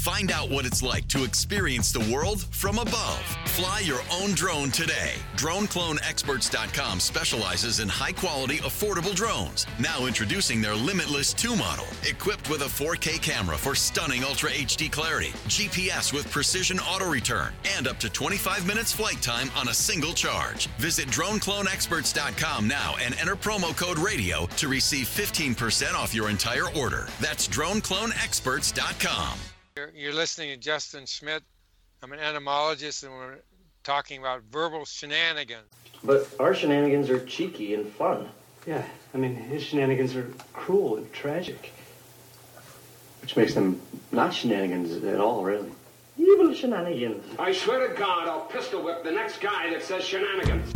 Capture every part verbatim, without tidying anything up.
Find out what it's like to experience the world from above. Fly your own drone today. Drone Clone Experts dot com specializes in high-quality, affordable drones. Now introducing their Limitless two model, equipped with a four K camera for stunning Ultra H D clarity, G P S with precision auto return, and up to twenty-five minutes flight time on a single charge. Visit Drone Clone Experts dot com now and enter promo code RADIO to receive fifteen percent off your entire order. That's Drone Clone Experts dot com. You're, you're listening to Justin Schmidt. I'm an entomologist, and we're talking about verbal shenanigans. But our shenanigans are cheeky and fun. Yeah, I mean, his shenanigans are cruel and tragic. Which makes them not shenanigans at all, really. Evil shenanigans. I swear to God, I'll pistol whip the next guy that says shenanigans.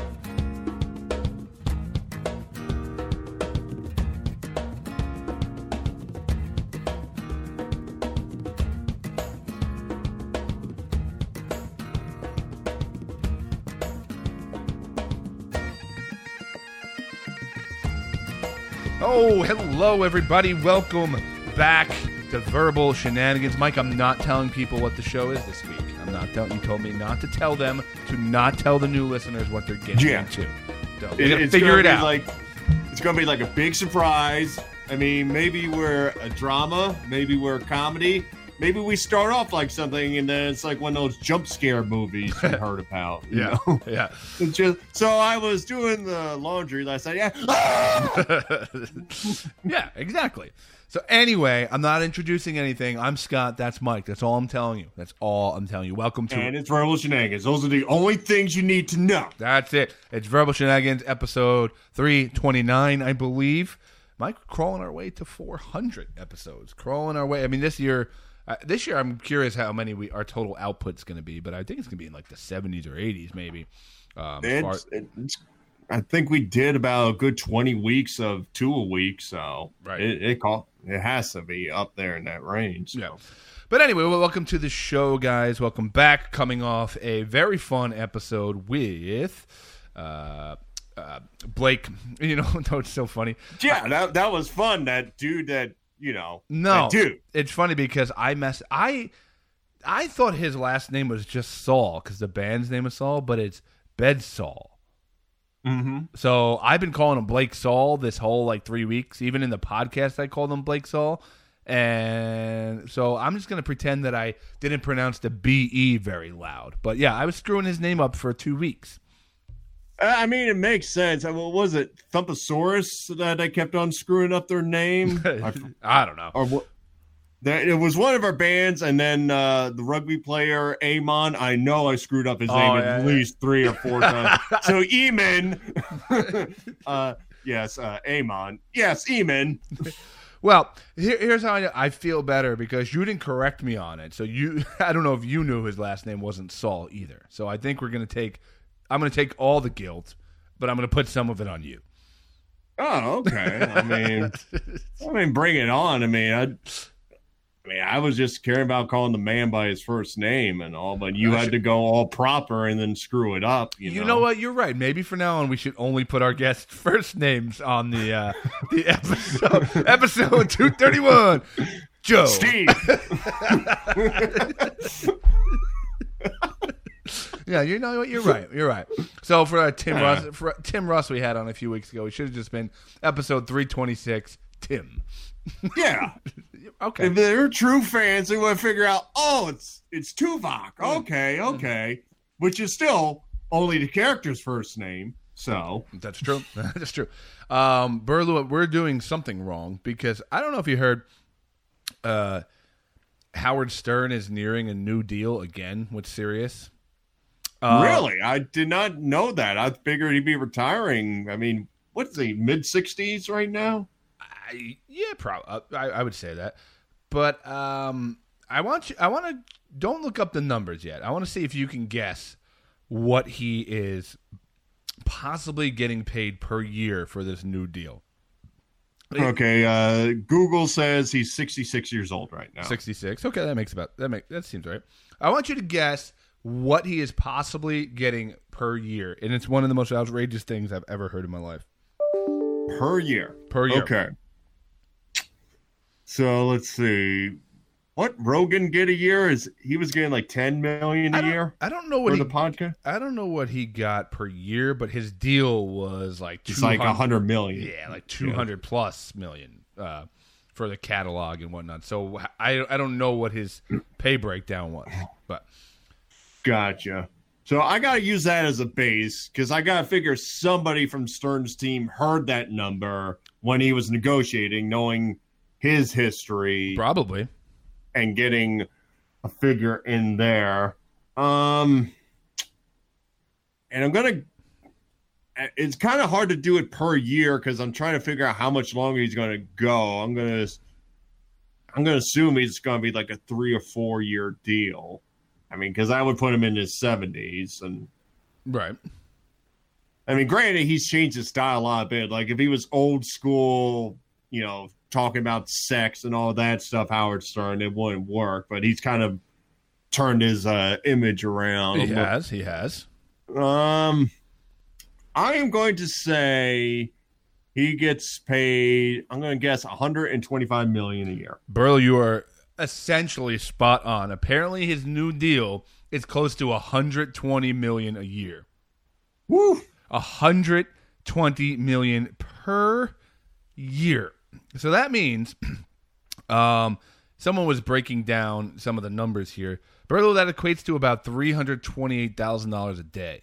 Oh, hello, everybody. Welcome back to Verbal Shenanigans. Mike, I'm not telling people what the show is this week. I'm not telling. You told me not to tell them, to not tell the new listeners what they're getting yeah. into. So it, it's figure it out. Like, it's going to be like a big surprise. I mean, maybe we're a drama. Maybe we're a comedy. Maybe we start off like something, and then it's like one of those jump scare movies you heard about. You yeah, know? yeah. It's just, so I was doing the laundry last night. Yeah, yeah, exactly. So anyway, I'm not introducing anything. I'm Scott. That's Mike. That's all I'm telling you. That's all I'm telling you. Welcome to. And it's Verbal Shenanigans. Those are the only things you need to know. That's it. It's Verbal Shenanigans, episode three twenty-nine, I believe. Mike, we're crawling our way to four hundred episodes. Crawling our way. I mean, this year. Uh, this year, I'm curious how many we our total output's going to be, but I think it's going to be in like the seventies or eighties, maybe. Um, it's, far- it's, I think we did about a good twenty weeks of two a week, so right. it it, call, it has to be up there in that range. So. Yeah. But anyway, well, welcome to the show, guys. Welcome back. Coming off a very fun episode with uh, uh, Blake. You know, no, it's so funny. Yeah, I, that that was fun. That dude that. You know, no, dude. It's funny because I mess. I I thought his last name was just Saul because the band's name is Saul, but it's Bedsaul. Mm-hmm. So I've been calling him Blake Saul this whole like three weeks. Even in the podcast, I called him Blake Saul, and so I'm just gonna pretend that I didn't pronounce the B E very loud. But yeah, I was screwing his name up for two weeks. I mean, it makes sense. I mean, what was it Thumpasaurus that I kept on screwing up their name? I don't know. Or what? That, it was one of our bands, and then uh, the rugby player Amon. I know I screwed up his oh, name yeah, at yeah. least three or four times. So Eamon, uh, yes, uh, Amon, yes, Eamon. Well, here, here's how I, I feel better because you didn't correct me on it. So you, I don't know if you knew his last name wasn't Saul either. So I think we're gonna take. I'm going to take all the guilt, but I'm going to put some of it on you. Oh, okay. I mean, I mean, bring it on. I mean, I, I mean, I was just caring about calling the man by his first name and all, but you had to go all proper and then screw it up. You, you know? know what? You're right. Maybe from now on we should only put our guests' first names on the uh, the episode. Episode two thirty-one. Joe. Steve. Yeah, you know what? You're right. You're right. So for uh, Tim Russ, for Tim Russ, we had on a few weeks ago, it should have just been episode three twenty-six. Tim. Yeah. Okay. If they're true fans, they want to figure out. Oh, it's it's Tuvok. Okay, okay, which is still only the character's first name. So that's true. That's true. Um, Burlew, we're doing something wrong because I don't know if you heard. Uh, Howard Stern is nearing a new deal again with Sirius. Uh, really? I did not know that. I figured he'd be retiring. I mean, what's he, mid-sixties right now? I, yeah, probably. I, I would say that. But um, I want you. I want to. Don't look up the numbers yet. I want to see if you can guess what he is possibly getting paid per year for this new deal. Okay, uh, Google says he's sixty-six years old right now. sixty-six. Okay, that makes about that make that seems right. I want you to guess what he is possibly getting per year, and it's one of the most outrageous things I've ever heard in my life. Per year. Per year. Okay. So let's see. what Rogan get a year? Is he was getting like ten million a I don't, year I don't know what for he, the podcast. I don't know what he got per year, but his deal was like It's like a hundred million. Yeah, like two hundred yeah. plus million uh, for the catalog and whatnot. So I I don't know what his pay breakdown was, but gotcha. So I got to use that as a base because I got to figure somebody from Stern's team heard that number when he was negotiating, knowing his history, probably, and getting a figure in there. Um, and I'm gonna. It's kind of hard to do it per year because I'm trying to figure out how much longer he's going to go. I'm gonna. I'm gonna assume he's going to be like a three or four year deal. I mean, because I would put him in his seventies, and right. I mean, granted, he's changed his style a lot a bit. Like if he was old school, you know, talking about sex and all that stuff, Howard Stern, it wouldn't work. But he's kind of turned his uh, image around. He has. He has. Um, I am going to say he gets paid. I'm going to guess one hundred twenty-five million dollars a year. Burl, you are essentially spot on. Apparently, his new deal is close to one hundred twenty million dollars a year. Woo! one hundred twenty million dollars per year. So that means um, someone was breaking down some of the numbers here. Burlo, that equates to about three hundred twenty-eight thousand dollars a day.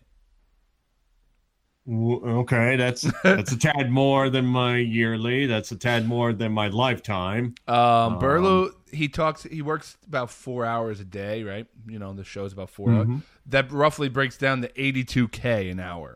Okay, that's that's a tad more than my yearly. That's a tad more than my lifetime. Um, Burlo, um, he talks. He works about four hours a day, right? You know, the show's about four mm-hmm. hours. That roughly breaks down to eighty-two K an hour.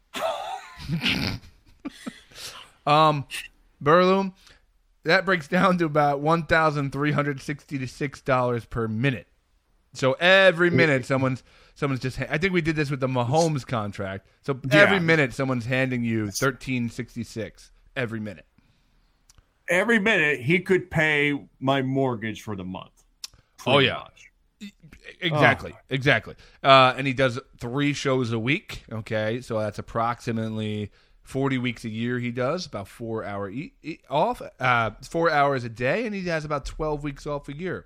um, Burlo, that breaks down to about one thousand three hundred sixty-six dollars per minute. So every minute, someone's someone's just. I think we did this with the Mahomes contract. So every yeah. minute, someone's handing you thirteen sixty-six every minute. Every minute, he could pay my mortgage for the month. Oh yeah, much. exactly, oh. exactly. Uh, and he does three shows a week. Okay, so that's approximately forty weeks a year. He does about four hour e- e- off, uh, four hours a day, and he has about twelve weeks off a year.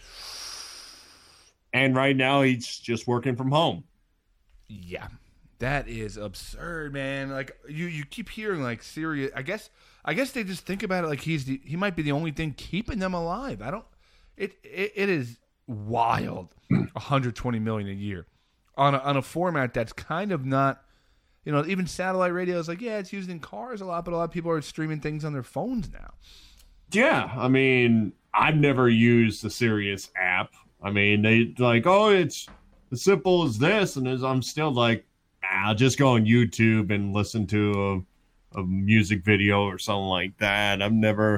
And right now, he's just working from home. Yeah, that is absurd, man. Like you, you keep hearing like serious. I guess, I guess they just think about it like he's the, he might be the only thing keeping them alive. I don't. It it, it is wild. one hundred twenty million dollars a year on a, on a format that's kind of not. You know, even satellite radio is like, yeah, it's used in cars a lot, but a lot of people are streaming things on their phones now. Yeah, I mean, I've never used the Sirius app. I mean, they like, oh, it's as simple as this, and as I'm still like, ah, I'll just go on YouTube and listen to a, a music video or something like that. I've never,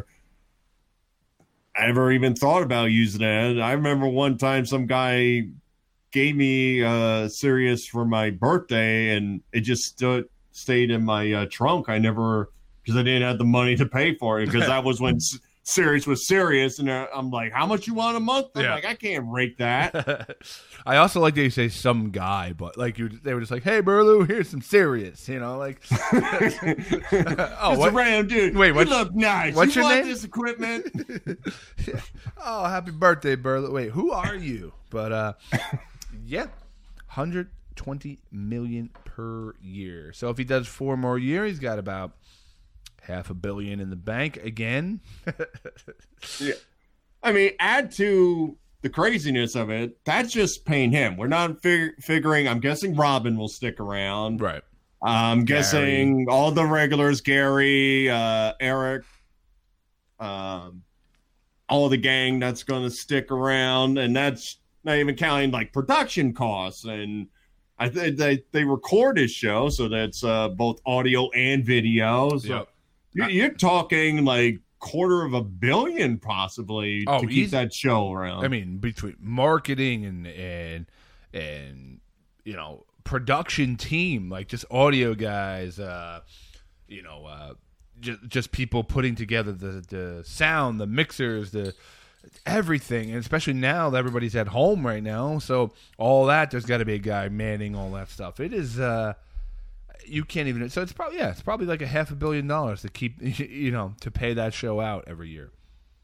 ever even thought about using it. I remember one time some guy gave me uh, Sirius for my birthday, and it just stood stayed in my uh, trunk. I never, because I didn't have the money to pay for it, because that was when Sirius was serious, and I'm like, how much you want a month? I'm yeah. like, I can't rate that. I also like that you say some guy, but like you, they were just like, hey, Burloo, here's some Sirius, you know, like. oh, it's what? a random dude. Wait, what? You look nice. What's you your want name? This equipment. yeah. Oh, happy birthday, Burloo. Wait, who are you? But uh, yeah, one hundred twenty million per year. So if he does four more years, he's got about half a billion in the bank again. yeah. I mean, add to the craziness of it, that's just paying him. We're not fig- figuring, I'm guessing Robin will stick around. Right. I'm Gary. guessing all the regulars, Gary, uh, Eric, um, all the gang that's going to stick around. And that's not even counting like production costs. And I think they, they record his show, so that's uh, both audio and video. So yep. You're talking like quarter of a billion possibly oh, to keep that show around. I mean, between marketing and and and you know production team, like just audio guys, uh, you know, uh, just just people putting together the the sound, the mixers, the everything, and especially now that everybody's at home right now, so all that there's got to be a guy manning all that stuff. It is. Uh, You can't even. So it's probably yeah. It's probably like a half a billion dollars to keep you know to pay that show out every year.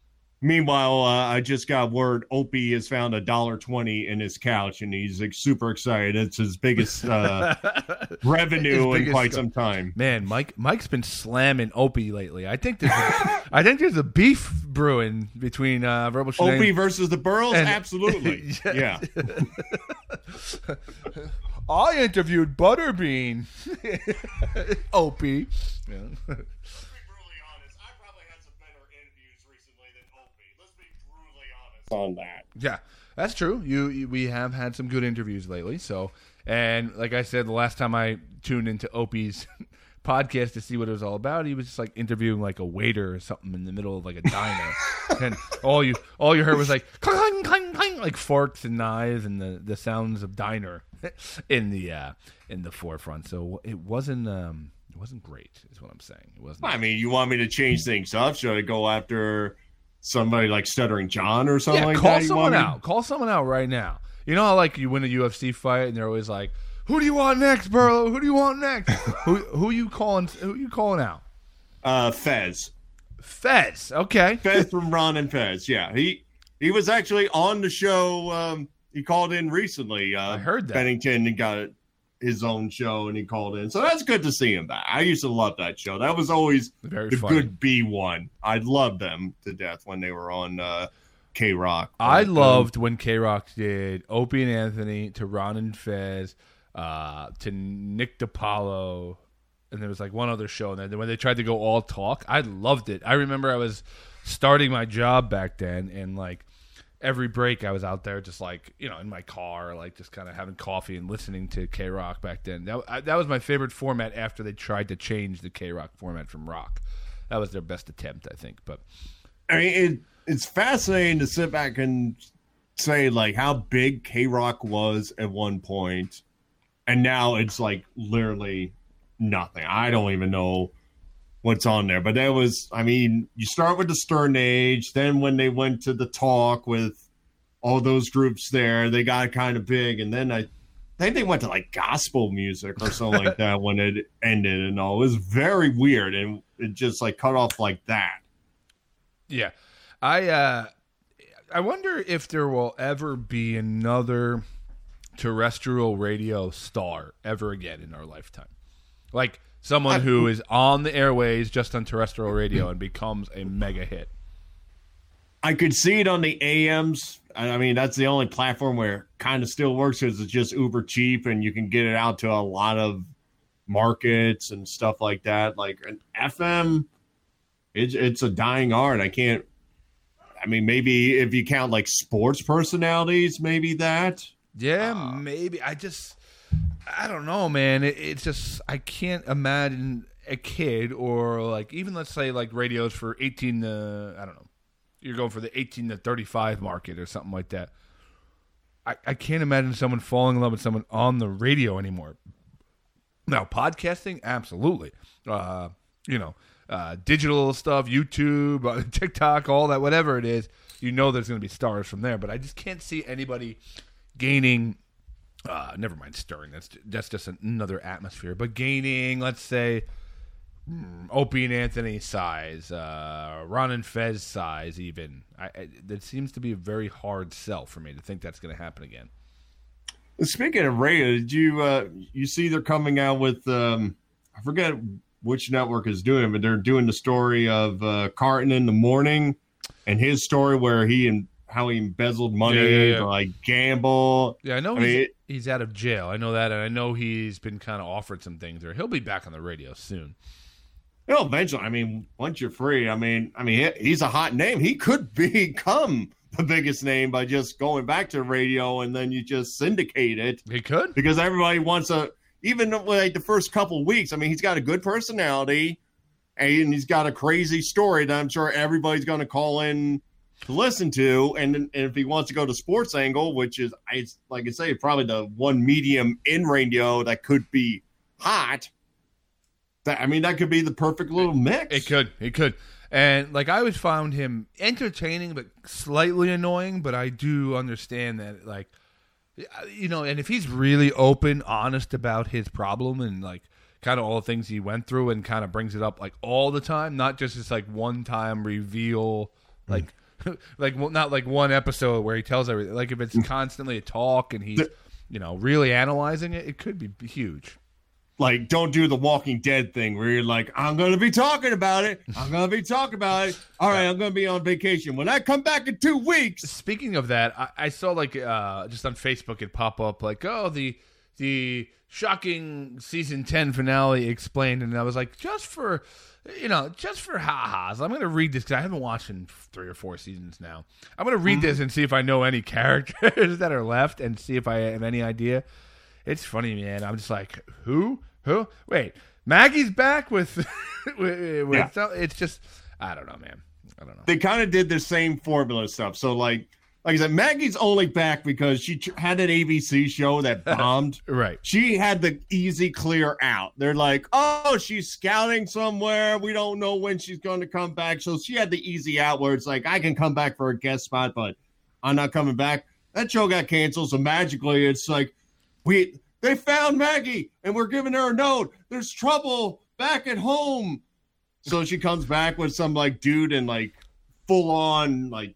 Meanwhile, uh, I just got word Opie has found a dollar twenty in his couch, and he's like, super excited. It's his biggest uh, revenue his biggest in quite some time. Man, Mike Mike's been slamming Opie lately. I think there's a, I think there's a beef brewing between uh, Verbal Shenanigans. Opie versus the Burrows? And, Absolutely. Yeah. I interviewed Butterbean. Opie. Yeah. On that. Yeah, that's true. You, you we have had some good interviews lately. So, and like I said, the last time I tuned into Opie's podcast to see what it was all about, he was just like interviewing like a waiter or something in the middle of like a diner, and all you all you heard was like clang, clang, clang, like forks and knives and the, the sounds of diner in the uh, in the forefront. So it wasn't um, it wasn't great, is what I'm saying. It wasn't. I mean, you want me to change things up? Should I go after somebody like Stuttering John or something yeah, like call that? Someone out. Call someone out right now. You know how like you win a U F C fight and they're always like, "Who do you want next, Burlow? Who do you want next?" who who you calling? Who you calling out? Uh, Fez. Fez. Okay. Fez from Ron and Fez. Yeah, he he was actually on the show. Um, he called in recently. Uh, I heard that Bennington and got his own show, and he called in. So that's good to see him back. I used to love that show. That was always Very the funny. good B one. I loved them to death when they were on uh, K-Rock. I but, loved um, when K-Rock did Opie and Anthony to Ron and Fez uh, to Nick DiPaolo, and there was like one other show. And then when they tried to go all talk, I loved it. I remember I was starting my job back then, and like every break I was out there just like, you know, in my car, like just kind of having coffee and listening to K-Rock back then. That, I, that was my favorite format after they tried to change the K-Rock format from rock. That was their best attempt, I think. But I mean, it, it's fascinating to sit back and say like how big K-Rock was at one point, and now it's like literally nothing. I don't even know what's on there, but that was, I mean, you start with the Stern Age, then when they went to the Talk with all those groups there, they got kind of big, and then I, I think they went to like gospel music or something like that when it ended, and all. It was very weird, and it just like cut off like that. Yeah, I uh, I wonder if there will ever be another terrestrial radio star ever again in our lifetime, like someone who is on the airways just on terrestrial radio and becomes a mega hit. I could see it on the A Ms. I mean, that's the only platform where it kind of still works because it's just uber cheap and you can get it out to a lot of markets and stuff like that. Like an F M, it's it's a dying art. I can't. I mean, maybe if you count like sports personalities, maybe that. Yeah, uh, maybe. I just. I don't know, man. It, it's just I can't imagine a kid or like even let's say like radios for eighteen to I don't know. You're going for the eighteen to thirty-five market or something like that. I, I can't imagine someone falling in love with someone on the radio anymore. Now, podcasting, absolutely. Uh, you know, uh, digital stuff, YouTube, uh, TikTok, all that, whatever it is. You know, there's going to be stars from there, but I just can't see anybody gaining. Uh, never mind stirring. That's that's just another atmosphere. But gaining, let's say, mm, Opie and Anthony size, uh, Ron and Fez size, even. I, I, that seems to be a very hard sell for me to think that's going to happen again. Speaking of radio, did you uh, you see they're coming out with? Um, I forget which network is doing it, but they're doing the story of uh, Carton in the morning and his story where he and. How he embezzled money yeah, yeah, yeah. to like gamble. Yeah, I know I he's, mean, it, he's out of jail. I know that, and I know he's been kind of offered some things there. He'll be back on the radio soon. You know, eventually, I mean, once you're free, I mean, I mean, he's a hot name. He could become the biggest name by just going back to radio, and then you just syndicate it. He could because everybody wants a. Even like the first couple of weeks, I mean, he's got a good personality, and he's got a crazy story that I'm sure everybody's going to call in. To listen to, and, and if he wants to go to Sports Angle, which is, I like I say, probably the one medium in radio that could be hot. That I mean, that could be the perfect little mix. It could, it could, and like I always found him entertaining but slightly annoying. But I do understand that, like, you know, and if he's really open, honest about his problem and like kind of all the things he went through, and kind of brings it up like all the time, not just this like one time reveal, like. like well, not like one episode where he tells everything. Like if it's constantly a talk and he's you know really analyzing it, it could be huge. Like, don't do the Walking Dead thing where you're like, I'm going to be talking about it. I'm going to be talking about it. All right, I'm going to be on vacation. When I come back in two weeks. Speaking of that, I, I saw like uh, just on Facebook it pop up like, oh, the the shocking season ten finale explained. And I was like, just for, you know, just for ha-has, I'm going to read this because I haven't watched in three or four seasons now. I'm going to read mm-hmm. this and see if I know any characters that are left and see if I have any idea. It's funny, man. I'm just like, who? Who? Wait, Maggie's back with... with, with yeah. It's just, I don't know, man. I don't know. They kind of did the same formula stuff. So, like, like I said, Maggie's only back because she had an A B C show that bombed. Right. She had the easy clear out. They're like, oh, she's scouting somewhere. We don't know when she's going to come back. So she had the easy out where it's like, I can come back for a guest spot, but I'm not coming back. That show got canceled. So magically, it's like, we they found Maggie and we're giving her a note. There's trouble back at home. So she comes back with some like dude in like full on like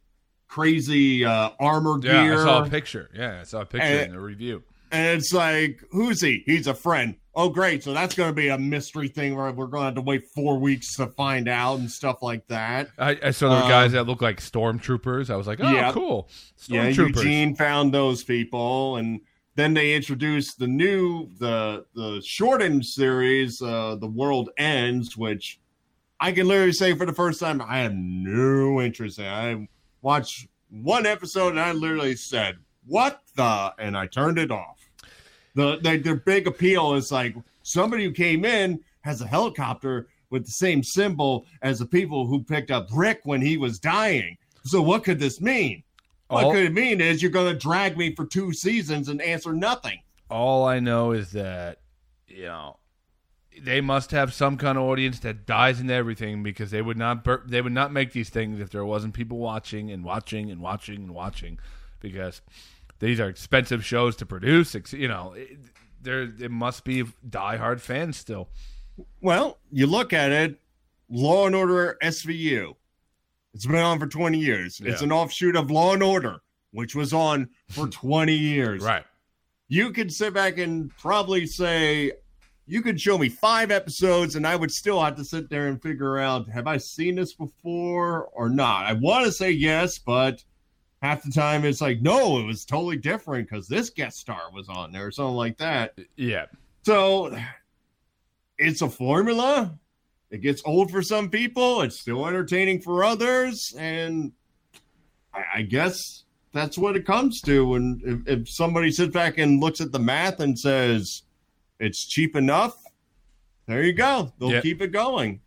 crazy uh, armor yeah, gear. Yeah, I saw a picture. Yeah, I saw a picture and, in the review. And it's like, who's he? He's a friend. Oh, great. So that's going to be a mystery thing where we're going to have to wait four weeks to find out and stuff like that. I, I saw there were um, guys that look like stormtroopers. I was like, oh, yeah, cool. Yeah, Eugene found those people. And then they introduced the new, the the shortened series, uh, The World Ends, which I can literally say for the first time, I have no interest in. I watched one episode and I literally said, what the? And I turned it off. The, the Their big appeal is like somebody who came in has a helicopter with the same symbol as the people who picked up Rick when he was dying. So what could this mean? What all, could it mean is you're going to drag me for two seasons and answer nothing. All I know is that, you know, they must have some kind of audience that dies into everything because they would not bur- they would not make these things if there wasn't people watching and watching and watching and watching because these are expensive shows to produce. You know, it, there it must be diehard fans still. Well, you look at it, Law and Order S V U. It's been on for twenty years. Yeah. It's an offshoot of Law and Order, which was on for twenty years. Right. You could sit back and probably say, you could show me five episodes and I would still have to sit there and figure out, have I seen this before or not? I want to say yes, but half the time it's like, no, it was totally different because this guest star was on there or something like that. Yeah. So it's a formula. It gets old for some people. It's still entertaining for others. And I, I guess that's what it comes to. And if, if somebody sits back and looks at the math and says it's cheap enough, there you go. They'll yep. keep it going.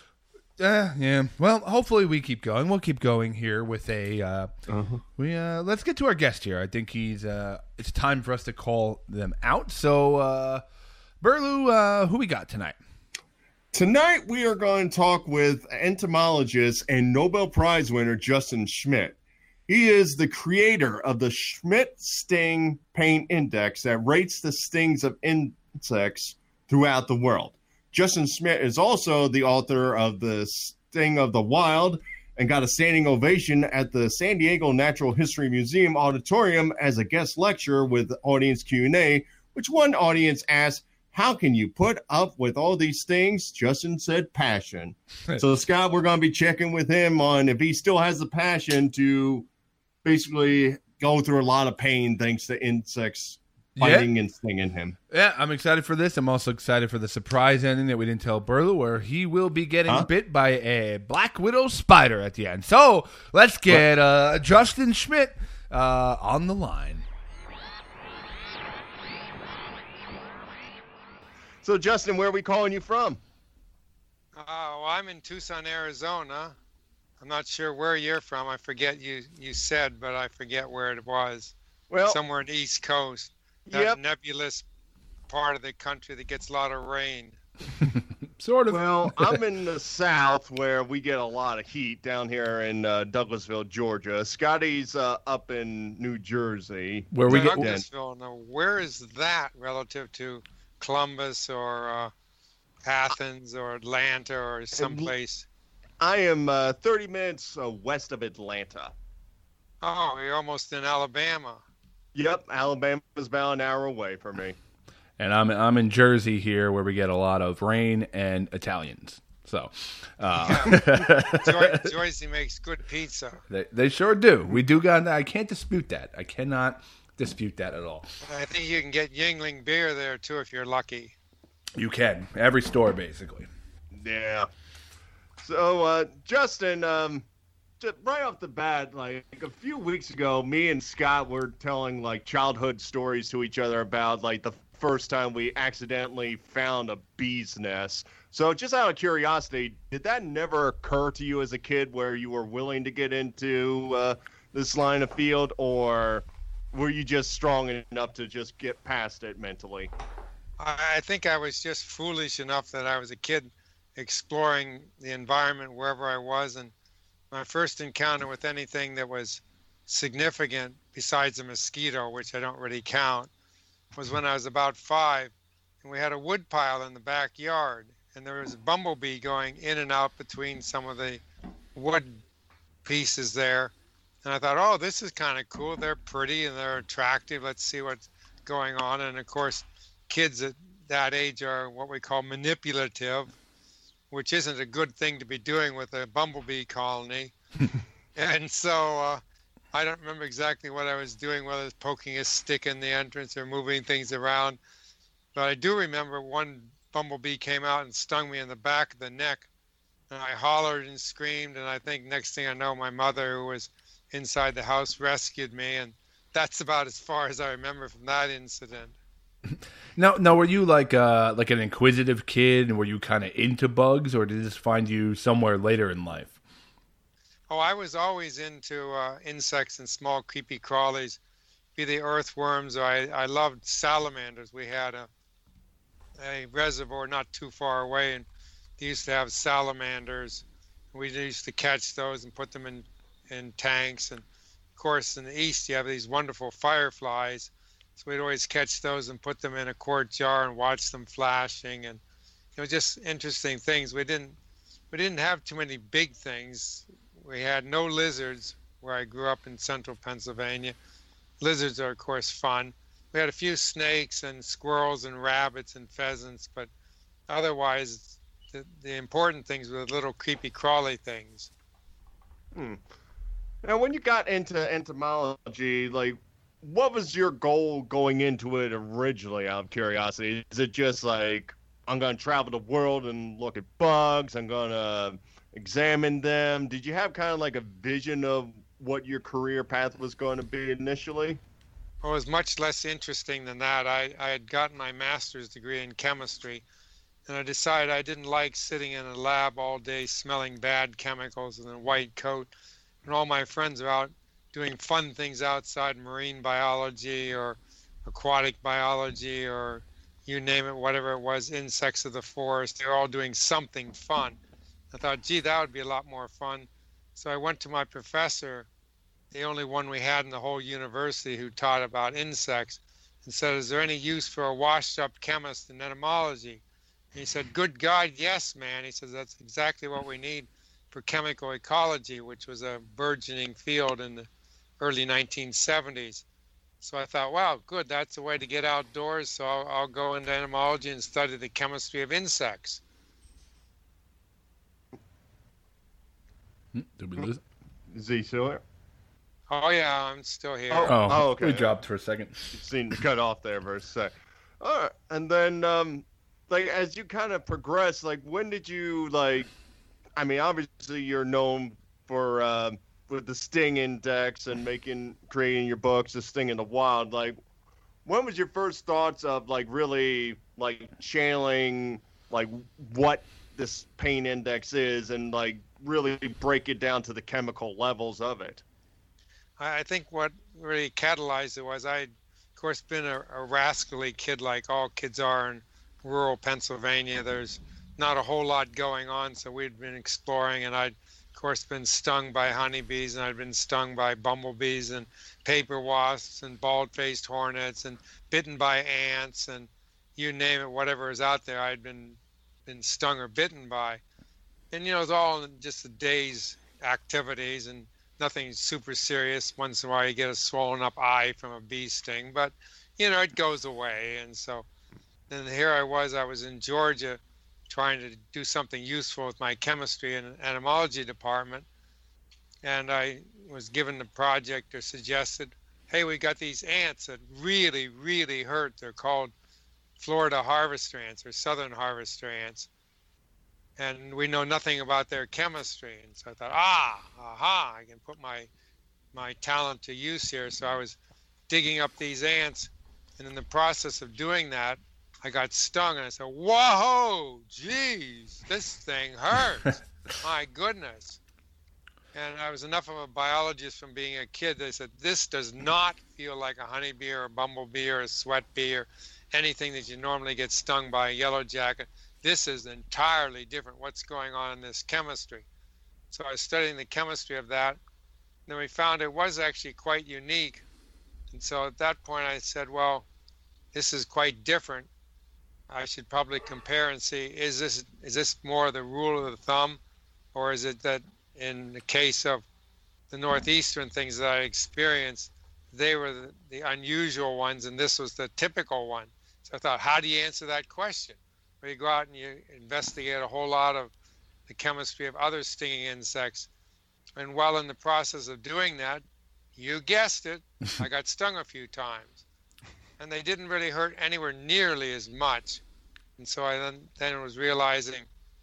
Uh, yeah. Well, hopefully we keep going. We'll keep going here with a. Uh, uh-huh. We uh, let's get to our guest here. I think he's. Uh, it's time for us to call them out. So, uh, Burlew, uh, who we got tonight? Tonight we are going to talk with entomologist and Nobel Prize winner Justin Schmidt. He is the creator of the Schmidt Sting Pain Index that rates the stings of insects throughout the world. Justin Schmidt is also the author of The Sting of the Wild and got a standing ovation at the San Diego Natural History Museum auditorium as a guest lecturer with audience Q and A, which one audience asked, how can you put up with all these things? Justin said passion. So, Scott, we're going to be checking with him on if he still has the passion to basically go through a lot of pain thanks to insects biting yeah. and stinging him. Yeah, I'm excited for this. I'm also excited for the surprise ending that we didn't tell Burlew, where he will be getting huh? bit by a black widow spider at the end. So let's get uh, Justin Schmidt uh, on the line. So, Justin, where are we calling you from? Uh, well, I'm in Tucson, Arizona. I'm not sure where you're from. I forget you, you said, but I forget where it was. Well, somewhere in the East Coast. That yep. nebulous part of the country that gets a lot of rain. Sort of. Well, I'm in the South where we get a lot of heat down here in uh, Douglasville, Georgia. Scotty's uh, up in New Jersey. Where we get Douglasville. Now, where is that relative to Columbus or uh, Athens or Atlanta or someplace? I am uh, thirty minutes uh, west of Atlanta. Oh, you're almost in Alabama. Yep, Alabama's about an hour away from me. And I'm I'm in Jersey here, where we get a lot of rain and Italians. So, uh, Joy, Jersey makes good pizza. They, they sure do. We do got. I can't dispute that. I cannot dispute that at all. I think you can get Yingling beer there too if you're lucky. You can. Every store, basically. Yeah. So, uh, Justin, um, just right off the bat, like a few weeks ago, me and Scott were telling like childhood stories to each other about like the first time we accidentally found a bee's nest. So just out of curiosity, did that never occur to you as a kid where you were willing to get into uh, this line of field, or were you just strong enough to just get past it mentally? I think I was just foolish enough that I was a kid exploring the environment wherever I was. And my first encounter with anything that was significant besides a mosquito, which I don't really count, was when I was about five. And we had a wood pile in the backyard. And there was a bumblebee going in and out between some of the wood pieces there. And I thought, oh, this is kind of cool. They're pretty and they're attractive. Let's see what's going on. And of course, kids at that age are what we call manipulative, which isn't a good thing to be doing with a bumblebee colony. And so uh, I don't remember exactly what I was doing, whether it was poking a stick in the entrance or moving things around. But I do remember one bumblebee came out and stung me in the back of the neck, and I hollered and screamed, and I think next thing I know, my mother, who was inside the house, rescued me, and that's about as far as I remember from that incident. Now, now, were you like uh, like an inquisitive kid, and were you kind of into bugs, or did this find you somewhere later in life? Oh, I was always into uh, insects and small creepy crawlies, be they earthworms, or I, I loved salamanders. We had a a reservoir not too far away, and they used to have salamanders. We used to catch those and put them in, in tanks. And of course, in the east, you have these wonderful fireflies. So we'd always catch those and put them in a quart jar and watch them flashing. And you know, just interesting things. We didn't we didn't have too many big things. We had no lizards where I grew up in central Pennsylvania. Lizards are, of course, fun. We had a few snakes and squirrels and rabbits and pheasants, but otherwise, the, the important things were the little creepy crawly things. Hmm. Now, when you got into entomology, like, what was your goal going into it originally, out of curiosity? Is it just like, I'm going to travel the world and look at bugs, I'm going to examine them? Did you have kind of like a vision of what your career path was going to be initially? Well, it was much less interesting than that. I, I had gotten my master's degree in chemistry, and I decided I didn't like sitting in a lab all day smelling bad chemicals in a white coat. And all my friends are out doing fun things outside, marine biology or aquatic biology or you name it, whatever it was, insects of the forest. They're all doing something fun. I thought, gee, that would be a lot more fun. So I went to my professor, the only one we had in the whole university who taught about insects, and said, is there any use for a washed-up chemist in entomology? And he said, good God, yes, man. He says, that's exactly what we need for chemical ecology, which was a burgeoning field in the early nineteen seventies. So I thought, wow, good, that's a way to get outdoors, so I'll, I'll go into entomology and study the chemistry of insects. Did we lose it? Is he still here? Oh, yeah, I'm still here. Oh, Oh, oh, okay. We dropped for a second. You seemed to cut off there for a sec. All right. And then, um, like, as you kind of progress, like, when did you, like, I mean, obviously you're known for, uh, with the Sting Index and making, creating your books, The Sting in the Wild. Like, when was your first thoughts of, like, really, like, channeling, like, what this pain index is and, like, really break it down to the chemical levels of it? I think what really catalyzed it was I'd, of course, been a, a rascally kid like all kids are in rural Pennsylvania. There's not a whole lot going on, so we'd been exploring, and I'd, of course, been stung by honeybees, and I'd been stung by bumblebees and paper wasps and bald-faced hornets and bitten by ants and you name it, whatever is out there, I'd been been stung or bitten by. And, you know, it was all in just a day's activities, and nothing super serious. Once in a while you get a swollen up eye from a bee sting, but you know, it goes away. And so then here I was, I was in Georgia trying to do something useful with my chemistry and entomology department. And I was given the project or suggested, hey, we got these ants that really, really hurt. They're called Florida harvester ants or southern harvester ants. And we know nothing about their chemistry. And so I thought, ah, aha, I can put my my talent to use here. So I was digging up these ants. And in the process of doing that, I got stung. And I said, whoa, geez, this thing hurts. My goodness. And I was enough of a biologist from being a kid. They said, this does not feel like a honeybee or a bumblebee or a sweat bee or anything that you normally get stung by a yellow jacket. This is entirely different. What's going on in this chemistry? So I was studying the chemistry of that. And then we found it was actually quite unique. And so at that point I said, well, this is quite different. I should probably compare and see, is this is this more the rule of the thumb, or is it that in the case of the northeastern things that I experienced, they were the, the unusual ones and this was the typical one? So I thought, how do you answer that question? Well, you go out and you investigate a whole lot of the chemistry of other stinging insects. And while in the process of doing that, you guessed it, I got stung a few times. And they didn't really hurt anywhere nearly as much. And so I then, then was realizing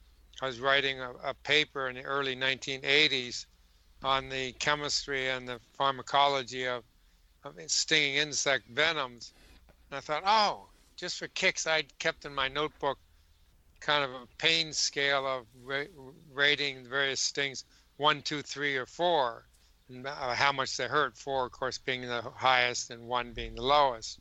I was writing a, a paper in the early nineteen eighties on the chemistry and the pharmacology of, of stinging insect venoms. And I thought, oh, just for kicks, I'd kept in my notebook kind of a pain scale of ra- rating various stings, one, two, three, or four, and how much they hurt, four, of course, being the highest and one being the lowest.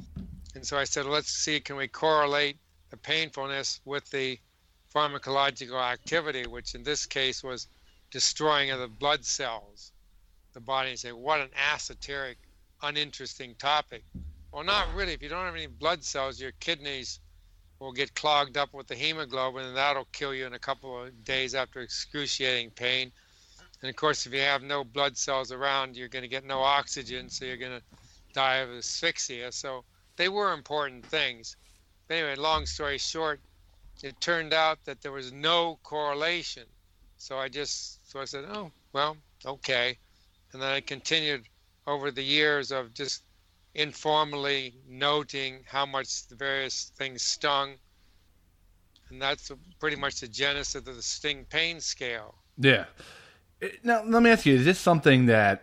And so I said, let's see, can we correlate the painfulness with the pharmacological activity, which in this case was destroying of the blood cells, the body, and say, what an esoteric, uninteresting topic. Well, not really. If you don't have any blood cells, your kidneys will get clogged up with the hemoglobin, and that'll kill you in a couple of days after excruciating pain. And of course, if you have no blood cells around, you're going to get no oxygen, so you're going to die of asphyxia. So they were important things. But anyway, long story short, it turned out that there was no correlation. So I just, so I said, oh, well, okay. And then I continued over the years of just informally noting how much the various things stung. And that's pretty much the genesis of the sting pain scale. Yeah. Now, let me ask you, is this something that,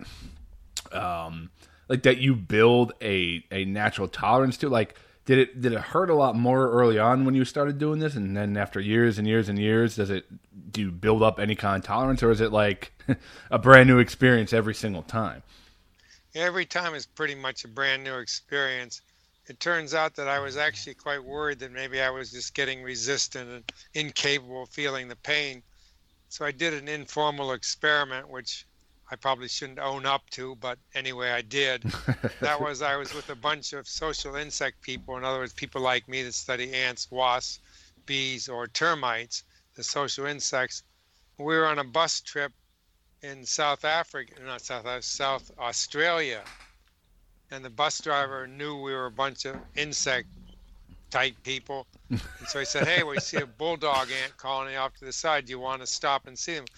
um, like that you build a, a natural tolerance to? Like, did it did it hurt a lot more early on when you started doing this, and then after years and years and years, does it do you build up any kind of tolerance, or is it like a brand new experience every single time? Every time is pretty much a brand new experience. It turns out that I was actually quite worried that maybe I was just getting resistant and incapable of feeling the pain. So I did an informal experiment, which I probably shouldn't own up to, but anyway, I did. That was, I was with a bunch of social insect people, in other words, people like me that study ants, wasps, bees, or termites, the social insects. We were on a bus trip in South Africa, not South Africa, South Australia, and the bus driver knew we were a bunch of insect type people. And so he said, hey, we see a bulldog ant colony off to the side. Do you want to stop and see them?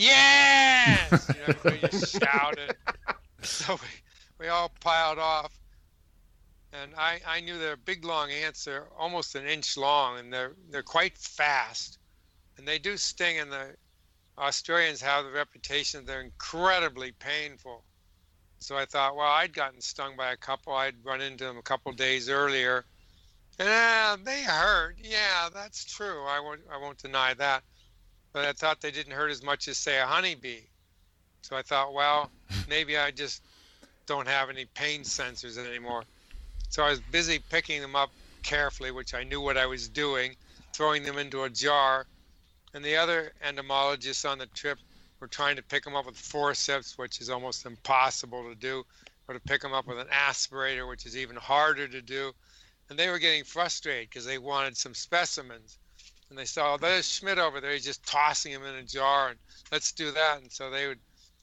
Yes! You know, everybody just shouted. So we, we all piled off. And I, I knew they're big, long ants. They're almost an inch long, and they're they're quite fast. And they do sting, and the Australians have the reputation that they're incredibly painful. So I thought, well, I'd gotten stung by a couple. I'd run into them a couple days earlier. And uh, they hurt. Yeah, that's true. I won't, I won't deny that. But I thought they didn't hurt as much as, say, a honeybee. So I thought, well, maybe I just don't have any pain sensors anymore. So I was busy picking them up carefully, which I knew what I was doing, throwing them into a jar. And the other entomologists on the trip were trying to pick them up with forceps, which is almost impossible to do, or to pick them up with an aspirator, which is even harder to do. And they were getting frustrated because they wanted some specimens. And they saw, oh, there's Schmidt over there. He's just tossing them in a jar, and let's do that. And so they would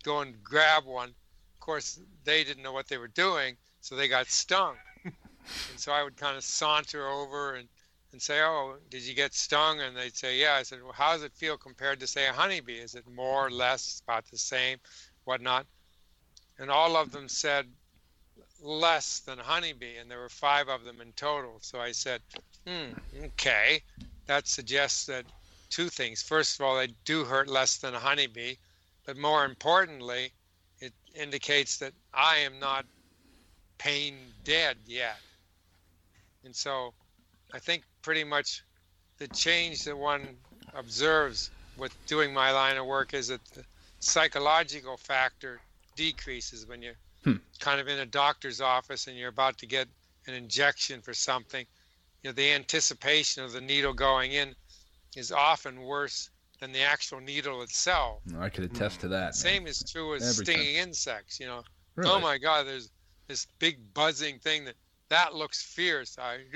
go and grab one. Of course, they didn't know what they were doing, so they got stung. And so I would kind of saunter over and, and say, oh, did you get stung? And they'd say, yeah. I said, well, how does it feel compared to, say, a honeybee? Is it more or less, about the same, whatnot? And all of them said less than a honeybee, and there were five of them in total. So I said, hmm, okay. That suggests that two things. First of all, they do hurt less than a honeybee, but more importantly, it indicates that I am not pain dead yet. And so I think pretty much the change that one observes with doing my line of work is that the psychological factor decreases when you're hmm. kind of in a doctor's office and you're about to get an injection for something. You know, the anticipation of the needle going in is often worse than the actual needle itself. I could attest to that. Same man. is true with Every stinging time. insects. You know, Really? oh my God, there's this big buzzing thing that that looks fierce. I, uh,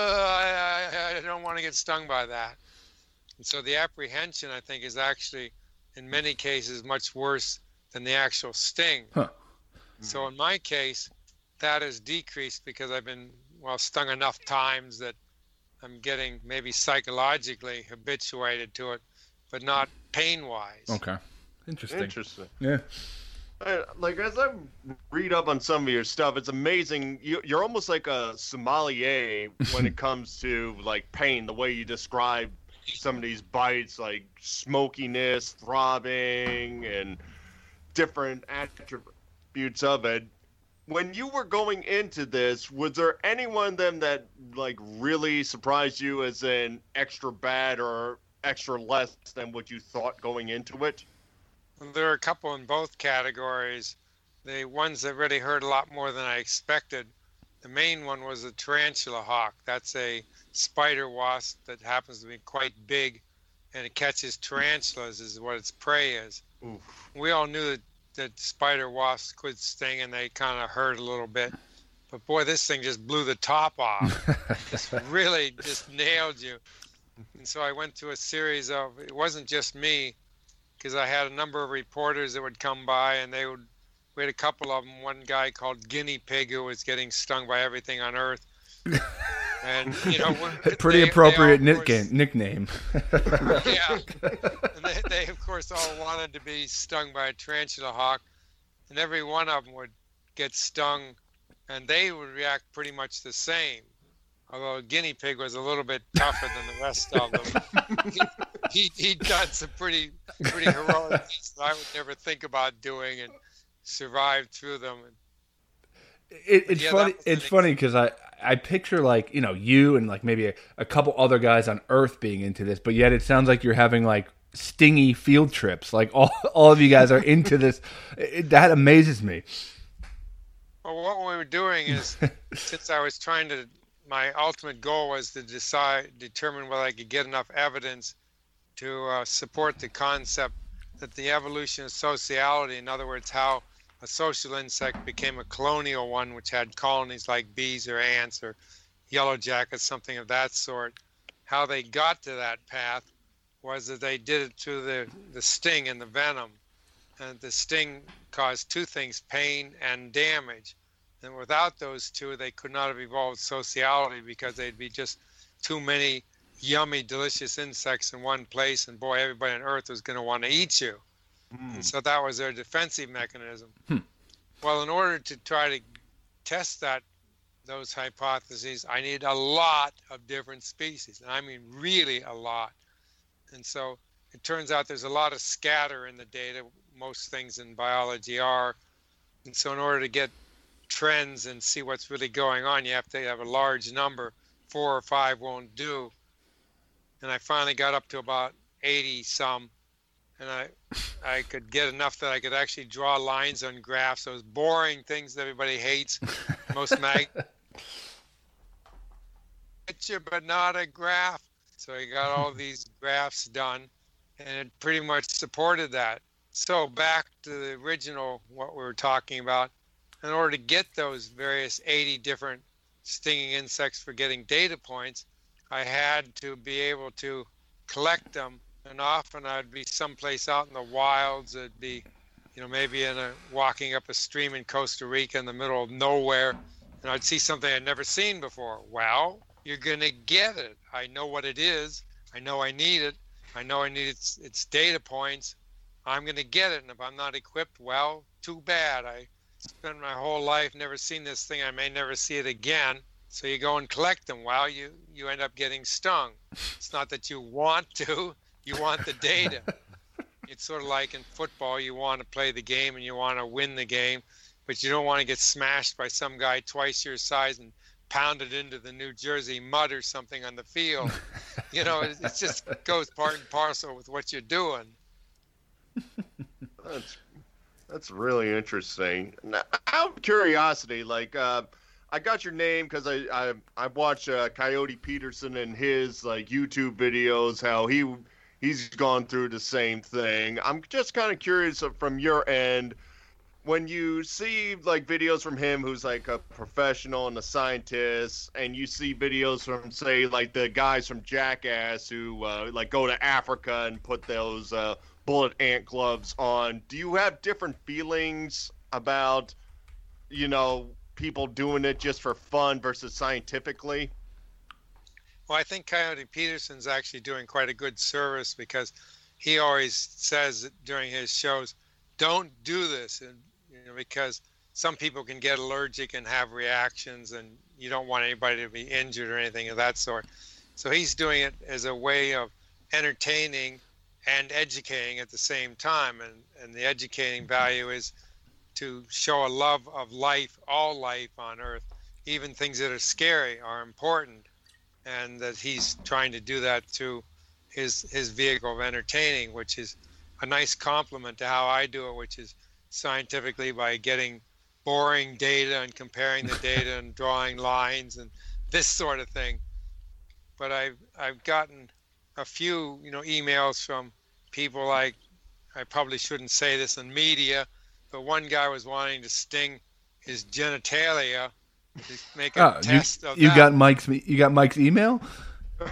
I, I don't want to get stung by that. And so the apprehension, I think, is actually in many cases much worse than the actual sting. Huh. So in my case, that has decreased because I've been, well, stung enough times that I'm getting maybe psychologically habituated to it, but not pain-wise. Okay. Interesting. Interesting. Yeah. I, like as I read up on some of your stuff, it's amazing. You, you're almost like a sommelier when it comes to like pain. The way you describe some of these bites, like smokiness, throbbing, and different attributes of it. When you were going into this, was there anyone of them that like really surprised you as in extra bad or extra less than what you thought going into it? There are a couple in both categories. The ones that really hurt a lot more than I expected. The main one was a tarantula hawk. That's a spider wasp that happens to be quite big, and it catches tarantulas is what its prey is. Oof. We all knew that, that spider wasps could sting, and they kind of hurt a little bit. But boy, this thing just blew the top off. Just really just nailed you. And so I went through a series of, it wasn't just me, because I had a number of reporters that would come by, and they would, we had a couple of them, one guy called Guinea Pig who was getting stung by everything on earth. And, you know, pretty they, appropriate they all, course, nickname. Yeah. And they, they, of course, all wanted to be stung by a tarantula hawk, and every one of them would get stung, and they would react pretty much the same. Although Guinea Pig was a little bit tougher than the rest of them. he, he, he'd done some pretty pretty heroic things that I would never think about doing and survived through them. It, it's yeah, funny. It's funny because I, I picture like, you know, you and like maybe a, a couple other guys on Earth being into this, but yet it sounds like you're having like stingy field trips. Like all, all of you guys are into this. It, that amazes me. Well, what we were doing is, since I was trying to, my ultimate goal was to decide, determine whether I could get enough evidence to uh, support the concept that the evolution of sociality, in other words, how a social insect became a colonial one, which had colonies like bees or ants or yellow jackets, something of that sort. How they got to that path was that they did it through the, the sting and the venom. And the sting caused two things, pain and damage. And without those two, they could not have evolved sociality because they'd be just too many yummy, delicious insects in one place. And boy, everybody on Earth was going to want to eat you. Mm. And so that was their defensive mechanism. Hmm. Well, in order to try to test that, those hypotheses, I needed a lot of different species. And I mean, really a lot. And so it turns out there's a lot of scatter in the data. Most things in biology are. And so in order to get trends and see what's really going on, you have to have a large number. Four or five won't do. And I finally got up to about eighty some, and I I could get enough that I could actually draw lines on graphs, those boring things that everybody hates. Most mag picture but not a graph. So I got all these graphs done, and it pretty much supported that. So back to the original, what we were talking about. In order to get those various eighty different stinging insects for getting data points, I had to be able to collect them. And often I'd be someplace out in the wilds. It'd be you know, maybe in a walking up a stream in Costa Rica in the middle of nowhere, and I'd see something I'd never seen before. Well, you're gonna get it. I know what it is. I know I need it. I know I need its its data points. I'm gonna get it, and if I'm not equipped, well, too bad. I spent my whole life never seen this thing. I may never see it again. So you go and collect them. Well, you you end up getting stung. It's not that you want to. You want the data. It's sort of like in football. You want to play the game and you want to win the game, but you don't want to get smashed by some guy twice your size and pounded into the New Jersey mud or something on the field. You know, it, it just goes part and parcel with what you're doing. That's that's really interesting. Now, out of curiosity, like uh, I got your name because I I I watched uh, Coyote Peterson and his like YouTube videos, how he he's gone through the same thing. I'm just kind of curious from your end, when you see like videos from him, who's like a professional and a scientist, and you see videos from say like the guys from Jackass who uh, like go to Africa and put those uh, bullet ant gloves on. Do you have different feelings about, you know, people doing it just for fun versus scientifically? Well, I think Coyote Peterson's actually doing quite a good service, because he always says during his shows, don't do this, and you know, because some people can get allergic and have reactions, and you don't want anybody to be injured or anything of that sort. So he's doing it as a way of entertaining and educating at the same time, and and the educating value is to show a love of life. All life on Earth, even things that are scary, are important, and that he's trying to do that through his his vehicle of entertaining, which is a nice complement to how I do it, which is scientifically by getting boring data and comparing the data and drawing lines and this sort of thing. But I've I've gotten a few, you know, emails from people like, I probably shouldn't say this in media, but one guy was wanting to sting his genitalia to make a oh, test you, of you that. got Mike's you got Mike's email? and,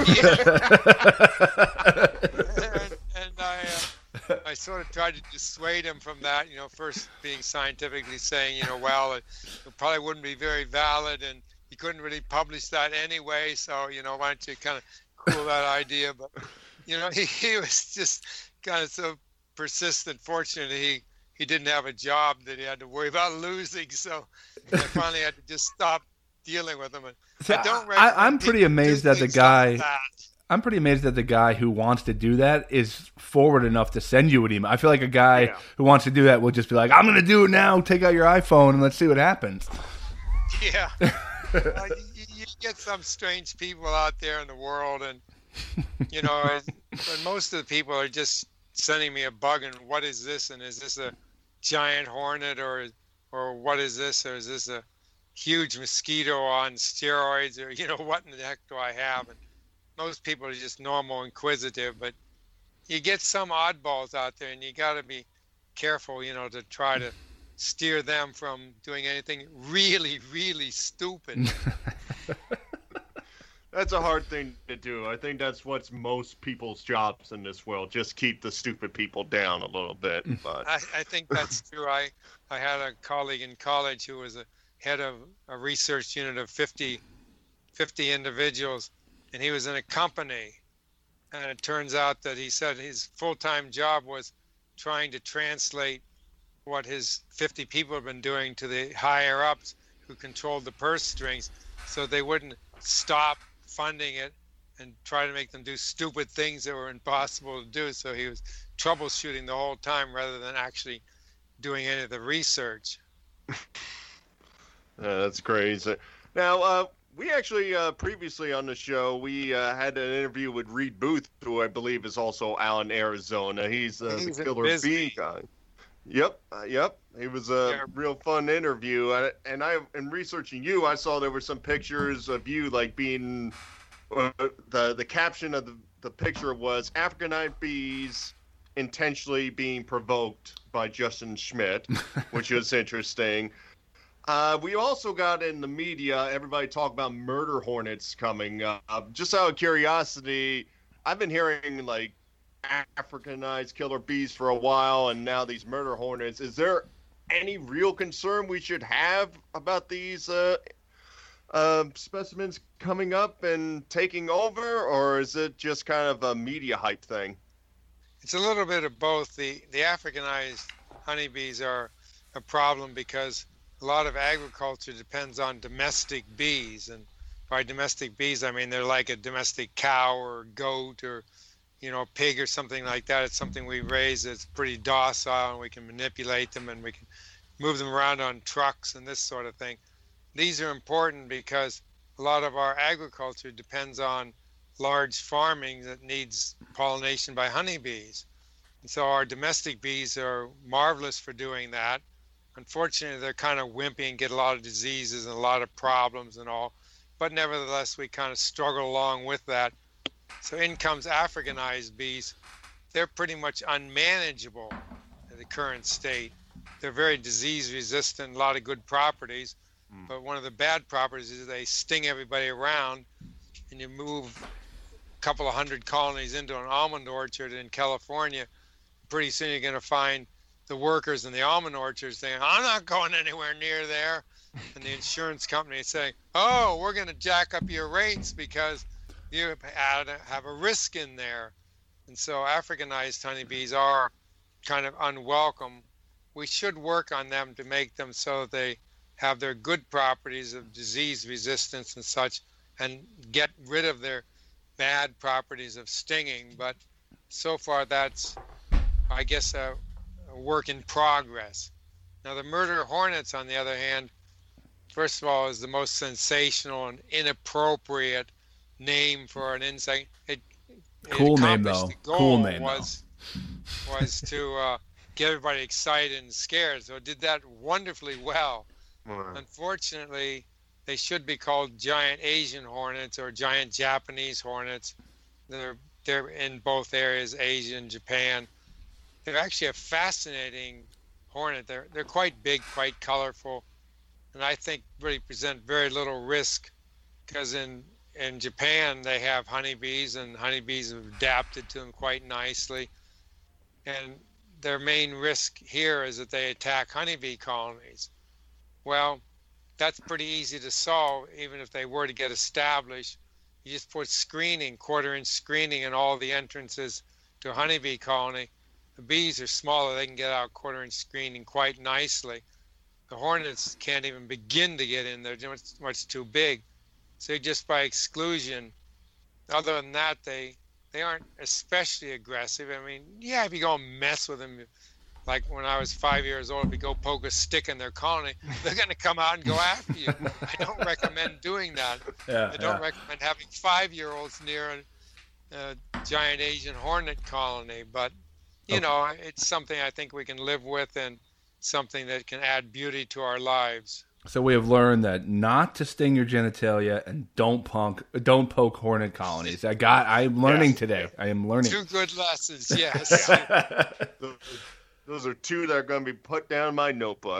and I, uh, I sort of tried to dissuade him from that, you know, first being scientifically saying, you know, well, it, it probably wouldn't be very valid, and he couldn't really publish that anyway, so, you know, why don't you kind of cool that idea? But, you know, he, he was just kind of so persistent. Fortunately, he, he didn't have a job that he had to worry about losing, so I finally had to just stop dealing with him. And See, I don't I, I'm pretty amazed that the guy... That. I'm pretty amazed that the guy who wants to do that is forward enough to send you an email. I feel like a guy Yeah. who wants to do that will just be like, I'm going to do it now. Take out your iPhone and let's see what happens. Yeah. uh, you, you get some strange people out there in the world, and, you know, and most of the people are just sending me a bug, and what is this? And is this a giant hornet, or or what is this? Or is this a huge mosquito on steroids? Or, you know, what in the heck do I have? And most people are just normal, inquisitive, but you get some oddballs out there, and you got to be careful, you know, to try to steer them from doing anything really, really stupid. That's a hard thing to do. I think that's what's most people's jobs in this world. Just keep the stupid people down a little bit. But I, I think that's true. I, I had a colleague in college who was a head of a research unit of fifty, fifty individuals, and he was in a company, and it turns out that he said his full-time job was trying to translate what his fifty people have been doing to the higher-ups who controlled the purse strings, so they wouldn't stop funding it and try to make them do stupid things that were impossible to do. So he was troubleshooting the whole time rather than actually doing any of the research. Yeah, that's crazy. Now, uh, we actually, uh, previously on the show, we uh, had an interview with Reed Booth, who I believe is also out in Arizona. He's, uh, He's the a Killer busy- Bee guy. Yep, uh, yep. It was a Yeah. real fun interview. Uh, and I, in researching you, I saw there were some pictures of you, like being, uh, the the caption of the, the picture was African night bees intentionally being provoked by Justin Schmidt, which was interesting. Uh, we also got in the media, everybody talk about murder hornets coming up. Just out of curiosity, I've been hearing like Africanized killer bees for a while, and now these murder hornets. Is there any real concern we should have about these uh, uh, specimens coming up and taking over, or is it just kind of a media hype thing? It's a little bit of both. The the Africanized honeybees are a problem because a lot of agriculture depends on domestic bees, and by domestic bees I mean they're like a domestic cow or goat or you know pig or something like that. It's something we raise that's pretty docile, and we can manipulate them and we can move them around on trucks and this sort of thing. These are important because a lot of our agriculture depends on large farming that needs pollination by honeybees. And so our domestic bees are marvelous for doing that. Unfortunately, they're kind of wimpy and get a lot of diseases and a lot of problems and all. But nevertheless, we kind of struggle along with that. So in comes Africanized bees. They're pretty much unmanageable in the current state. They're very disease resistant, a lot of good properties. Mm. But one of the bad properties is they sting everybody around, and you move a couple of hundred colonies into an almond orchard in California. Pretty soon you're going to find the workers in the almond orchards saying, I'm not going anywhere near there. And the insurance company is saying, oh, we're going to jack up your rates because you have a risk in there. And so Africanized honeybees are kind of unwelcome. We should work on them to make them so that they have their good properties of disease resistance and such, and get rid of their bad properties of stinging. But so far that's, I guess, a, a work in progress. Now the murder hornets, on the other hand, first of all, is the most sensational and inappropriate name for an insect. It, cool it name though. The goal cool name was though. was to uh, get everybody excited and scared. So it did that wonderfully well. Mm. Unfortunately, they should be called giant Asian hornets or giant Japanese hornets. They're they're in both areas, Asia and Japan. They're actually a fascinating hornet. They're they're quite big, quite colorful, and I think really present very little risk because in in Japan they have honeybees, and honeybees have adapted to them quite nicely. And their main risk here is that they attack honeybee colonies. Well, that's pretty easy to solve, even if they were to get established. You just put screening, quarter-inch screening in all the entrances to a honeybee colony. The bees are smaller. They can get out quarter-inch screening quite nicely. The hornets can't even begin to get in there. They're much, much too big. So just by exclusion, other than that, they they aren't especially aggressive. I mean, yeah, if you go and mess with them, like when I was five years old, if you go poke a stick in their colony, they're going to come out and go after you. I don't recommend doing that. Yeah, I don't yeah. recommend having five-year-olds near a, a giant Asian hornet colony. But, you Okay. know, it's something I think we can live with and something that can add beauty to our lives. So we have learned that not to sting your genitalia and don't punk, don't poke hornet colonies. I got. I'm learning Yes. today. I am learning. Two good lessons, yes. Those, those are two that are going to be put down in my notebook.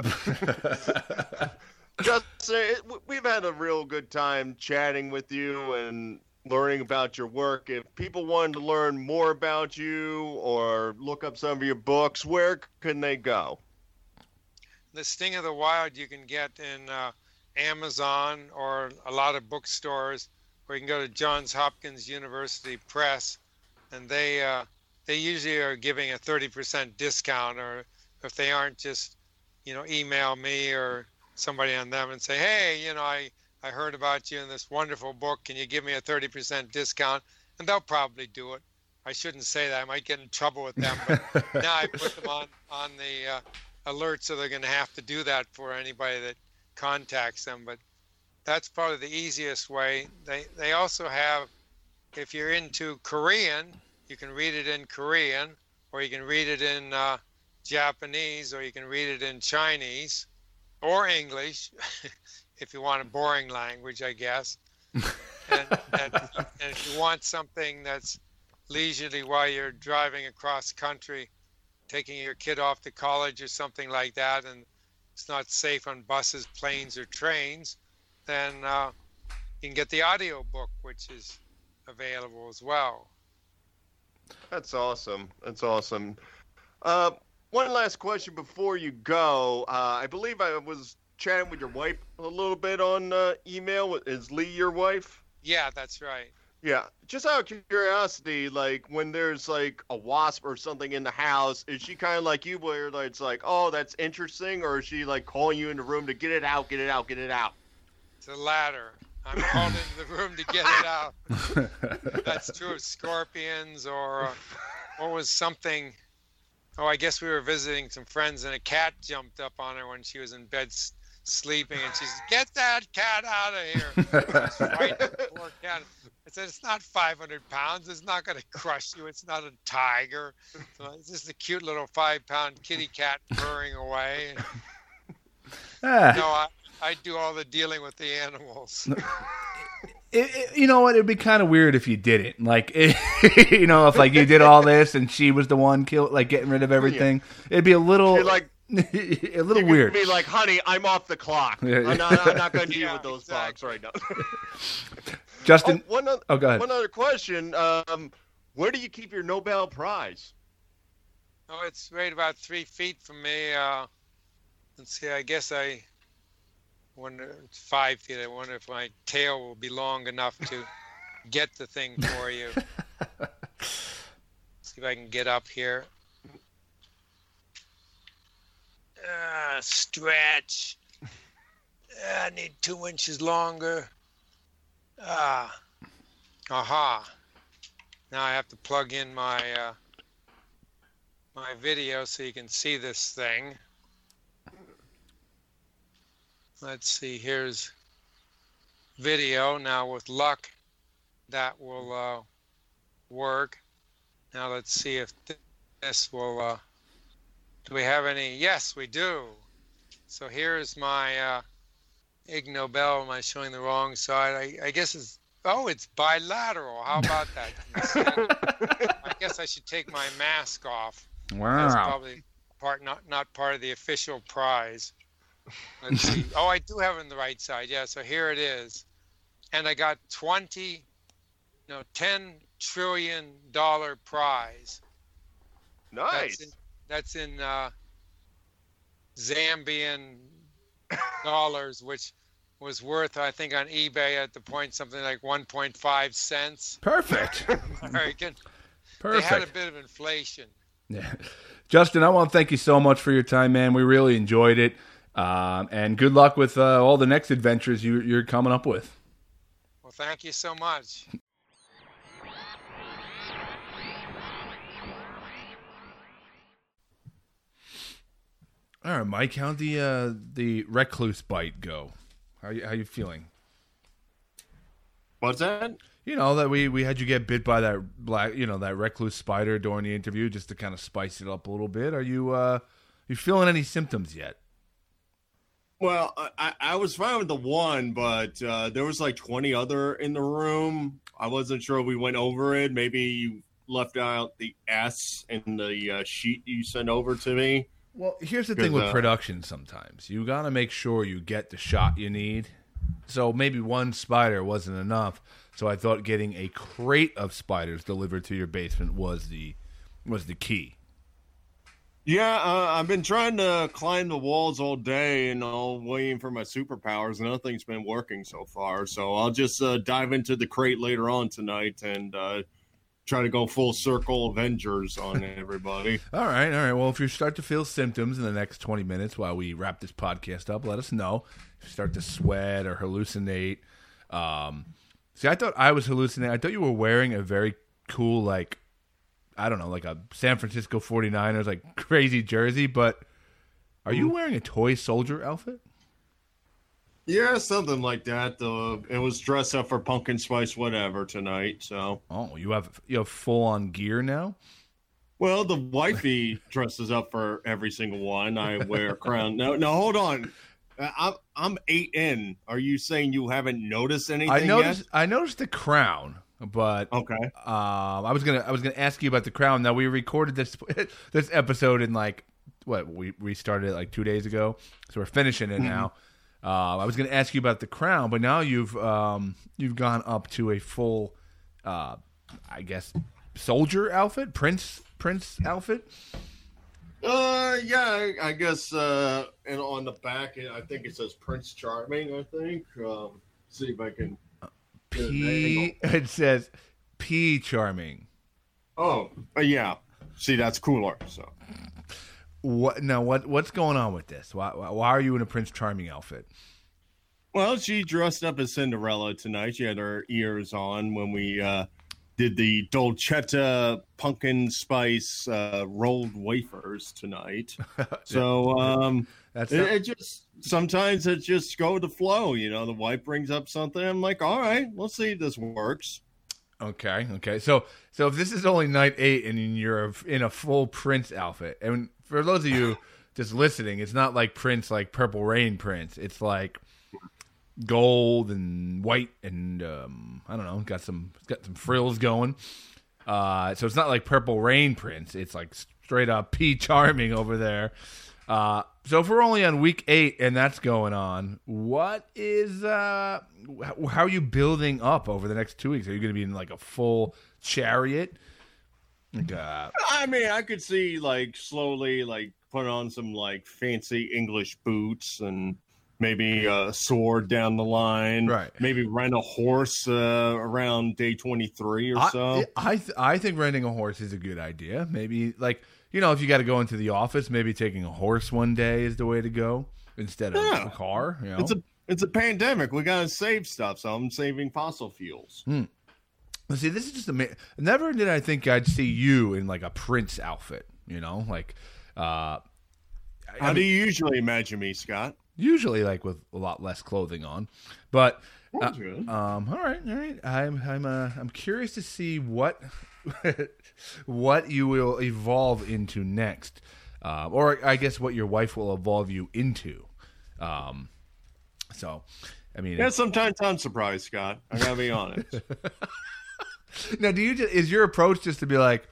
Just say, it, we've had a real good time chatting with you and learning about your work. If people wanted to learn more about you or look up some of your books, where can they go? The Sting of the Wild you can get in uh, Amazon or a lot of bookstores, or you can go to Johns Hopkins University Press, and they uh, they usually are giving a thirty percent discount, or if they aren't, just you know email me or somebody on them and say, hey, you know I, I heard about you in this wonderful book, can you give me a thirty percent discount? And they'll probably do it. I shouldn't say that, I might get in trouble with them, but now I put them on, on the uh, alert, so they're going to have to do that for anybody that contacts them. But that's probably the easiest way. They they also have, if you're into Korean, you can read it in Korean, or you can read it in uh, Japanese, or you can read it in Chinese or English, if you want a boring language, I guess. and, and, and if you want something that's leisurely while you're driving across country, taking your kid off to college or something like that, and it's not safe on buses, planes, or trains, then uh, you can get the audio book, which is available as well. That's awesome. That's awesome. Uh, one last question before you go. Uh, I believe I was chatting with your wife a little bit on uh, email. Is Lee your wife? Yeah, that's right. Yeah. Just out of curiosity, like when there's like a wasp or something in the house, is she kind of like you where like, it's like, oh, that's interesting? Or is she like calling you in the room to get it out, get it out, get it out? It's the latter. I'm called into the room to get it out. That's true of scorpions or uh, what was something. Oh, I guess we were visiting some friends and a cat jumped up on her when she was in bed s- sleeping and she said, "Get that cat out of here." I was frightened, the poor cat. I said, "It's not five hundred pounds. It's not going to crush you. It's not a tiger. So it's just a cute little five pound kitty cat purring away." Ah. No, I, I do all the dealing with the animals. It, it, you know what? It'd be kind of weird if you didn't. Like, it, you know, if like you did all this and she was the one kill, like getting rid of everything. It'd be a little, You're like, a little you weird. Be like, honey, I'm off the clock. Yeah, yeah. I'm not, I'm not going to deal Yeah, with those exactly. bugs right now. Justin, oh, one other, oh, go ahead. One other question. Um, where do you keep your Nobel Prize? Oh, it's right about three feet from me. Uh, let's see. I guess I wonder. It's five feet. I wonder if my tail will be long enough to get the thing for you. See if I can get up here. Ah, stretch. Ah, I need two inches longer. Ah, aha. Now I have to plug in my uh, my video so you can see this thing. Let's see, here's video. Now with luck, that will uh, work. Now let's see if th- this will, uh, do we have any? Yes, we do. So here's my uh, Ig Nobel. Am I showing the wrong side? I, I guess it's, oh, it's bilateral. How about that? I guess I should take my mask off. Wow. That's probably part not not part of the official prize. Let's see. Oh, I do have it on the right side. Yeah, so here it is. And I got twenty, no, ten trillion dollar prize. Nice. That's in, that's in uh, Zambian dollars, which was worth, I think, on eBay at the point something like one point five cents. Perfect. American. Perfect. They had a bit of inflation. Yeah. Justin, I want to thank you so much for your time, man. We really enjoyed it. Um, and good luck with uh, all the next adventures you, you're coming up with. Well, thank you so much. All right, Mike, how'd the uh, the recluse bite go? How you how you feeling? What's that? You know that we, we had you get bit by that black, you know, that recluse spider during the interview, just to kind of spice it up a little bit. Are you uh, you feeling any symptoms yet? Well, I, I was fine with the one, but uh, there was like twenty other in the room. I wasn't sure we went over it. Maybe you left out the S in the uh, sheet you sent over to me. Well, here's the thing with uh, production sometimes. You got to make sure you get the shot you need. So maybe one spider wasn't enough. So I thought getting a crate of spiders delivered to your basement was the was the key. Yeah, uh, I've been trying to climb the walls all day and all waiting for my superpowers. Nothing's been working so far. So I'll just uh, dive into the crate later on tonight and uh, try to go full circle Avengers on everybody. All right, all right. Well, if you start to feel symptoms in the next twenty minutes while we wrap this podcast up, let us know. If you start to sweat or hallucinate. Um, see, I thought I was hallucinating. I thought you were wearing a very cool, like, I don't know, like a San Francisco forty-niners, like, crazy jersey, but are you wearing a toy soldier outfit? Yeah, something like that. Uh, it was dress up for pumpkin spice whatever tonight, so. Oh, you have you have full-on gear now? Well, the wifey dresses up for every single one. I wear a crown. No, no, hold on. Uh, I'm I'm eight in. Are you saying you haven't noticed anything I noticed yet? I noticed the crown, but Okay. Um, I was gonna I was gonna ask you about the crown. Now we recorded this this episode in like what we we started it like two days ago, so we're finishing it now. Uh, I was gonna ask you about the crown, but now you've um you've gone up to a full, uh, I guess soldier outfit, Prince Prince outfit. Uh, yeah, I, I guess. Uh, and on the back, I think it says Prince Charming. I think. Um, see if I can. P. It says P Charming. Oh, uh, yeah. See, that's cooler. So. What now? What what's going on with this? Why why are you in a Prince Charming outfit? Well, she dressed up as Cinderella tonight. She had her ears on when we uh, did the Dolcetta pumpkin spice uh, rolled wafers tonight. So um, That's it, not- it just sometimes it just go with the flow. You know, the wife brings up something. I'm like, all right, let's see if this works. Okay, okay. So so if this is only night eight and you're in a full Prince outfit, and for those of you just listening, it's not like Prince, like Purple Rain Prince. It's like gold and white and um, I don't know, got some got some frills going. Uh, so it's not like Purple Rain Prince. It's like straight up P Charming over there. Uh, so if we're only on week eight and that's going on, what is uh, how are you building up over the next two weeks? Are you going to be in like a full chariot? Like, uh, I mean, I could see like slowly like put on some like fancy English boots and maybe a sword down the line. Right. Maybe rent a horse uh, around day twenty-three or so. I I, th- I think renting a horse is a good idea. Maybe like, you know, if you got to go into the office, maybe taking a horse one day is the way to go instead of Yeah. a car. You know? It's a it's a pandemic. We gotta save stuff, so I'm saving fossil fuels. Let's see, this is just amazing. Never did I think I'd see you in like a Prince outfit. You know, like uh, I How mean, do you usually imagine me, Scott? usually like with a lot less clothing on, but uh, That's good. um, all right, all right. I'm I'm uh, I'm curious to see what what you will evolve into next, uh, or I guess what your wife will evolve you into. Um, so, I mean, Yeah, sometimes I'm surprised, Scott. I gotta be honest. now, do you just, is your approach just to be like,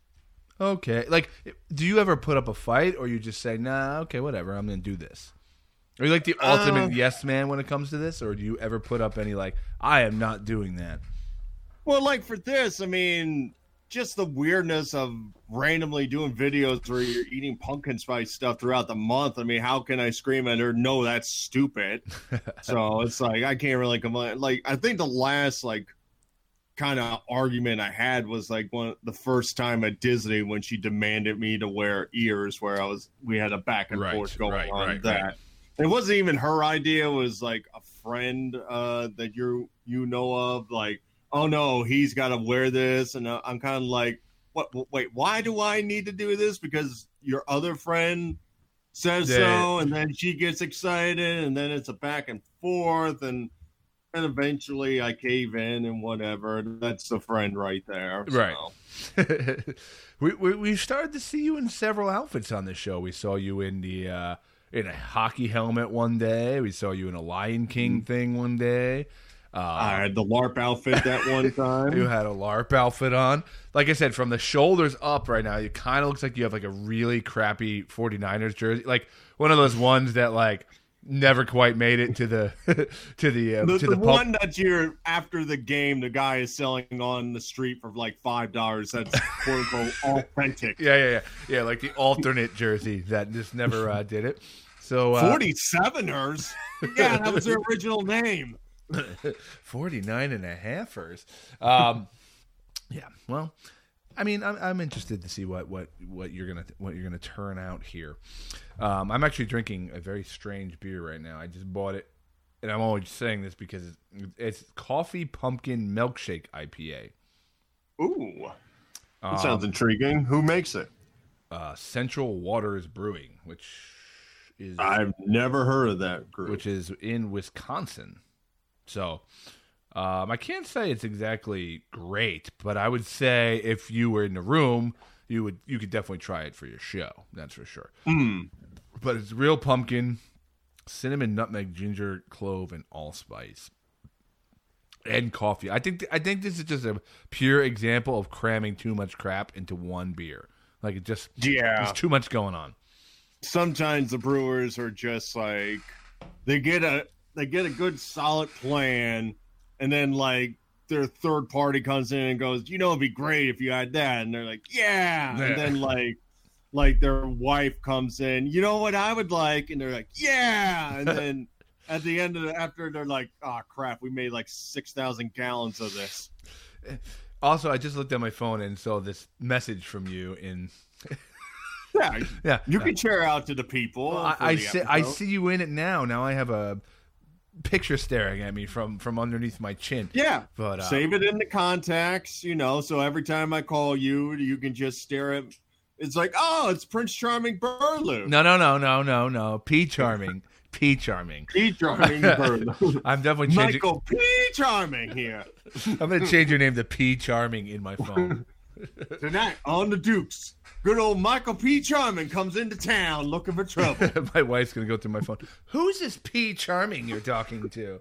okay, like, do you ever put up a fight, or you just say, nah, okay, whatever, I'm gonna do this? Are you like the ultimate Uh, yes man when it comes to this, or do you ever put up any like, I am not doing that? Well, like for this, I mean, just the weirdness of randomly doing videos where you're eating pumpkin spice stuff throughout the month. I mean, how can I scream at her? No, that's stupid. So it's like I can't really complain. Like I think the last like kind of argument I had was like one the first time at Disney when she demanded me to wear ears, where I was we had a back and Right, forth going right, on right, that. right. It wasn't even her idea. It was like a friend uh, that you you know of, like, oh no, he's got to wear this, and I'm kind of like, what? Wait, why do I need to do this? Because your other friend says Yeah. so, and then she gets excited, and then it's a back and forth, and and eventually I cave in and whatever. That's the friend right there, Right. so. we, we we started to see you in several outfits on this show. We saw you in the uh, in a hockey helmet one day. We saw you in a Lion King thing one day. Uh, I had the LARP outfit that one time. You had a LARP outfit on. Like I said, from the shoulders up right now, it kind of looks like you have like a really crappy forty-niners jersey. Like one of those ones that like never quite made it to the to the uh, The, to the, the, pub- one that you're after the game, the guy is selling on the street for like five dollars. That's quote unquote authentic. Yeah, yeah, yeah. Yeah, like the alternate jersey that just never uh, did it. So uh, forty-seveners? Yeah, that was their original name. forty-nine and a halfers. Um, yeah, well, I mean, I'm, I'm interested to see what, what, what you're gonna what you're gonna turn out here. Um, I'm actually drinking a very strange beer right now. I just bought it, and I'm always saying this because it's, it's coffee pumpkin milkshake I P A. Ooh, that Um, sounds intriguing. Who makes it? Uh, Central Waters Brewing, which is I've never heard of that group. which is in Wisconsin. So um, I can't say it's exactly great, but I would say if you were in the room, you would you could definitely try it for your show. That's for sure. Mm. But it's real pumpkin, cinnamon, nutmeg, ginger, clove, and allspice, and coffee. I think I think this is just a pure example of cramming too much crap into one beer. Like it just Yeah. there's too much going on. Sometimes the brewers are just like they get a they get a good solid plan, and then like their third party comes in and goes, you know, it'd be great if you had that. And they're like, yeah. Yeah. And then like, like their wife comes in, you know what I would like? And they're like, yeah. And then at the end of the, after they're like, oh crap, we made like six thousand gallons of this. Also, I just looked at my phone and saw this message from you in. Yeah. Yeah. You yeah. can share out to the people. Well, I, for I the see. I episode. see you in it now. Now I have a picture staring at me from from underneath my chin. Yeah. But uh, save it in the contacts, you know, so every time I call you, you can just stare at. It's like, oh, it's Prince Charming Burlew. No, no, no, no, no, no. P Charming. P Charming. P Charming Burlew. I'm definitely changing. Michael P Charming here. I'm going to change your name to P Charming in my phone. Tonight on the Dukes, good old Michael P Charming comes into town looking for trouble. My wife's going to go through my phone. Who's this P Charming you're talking to?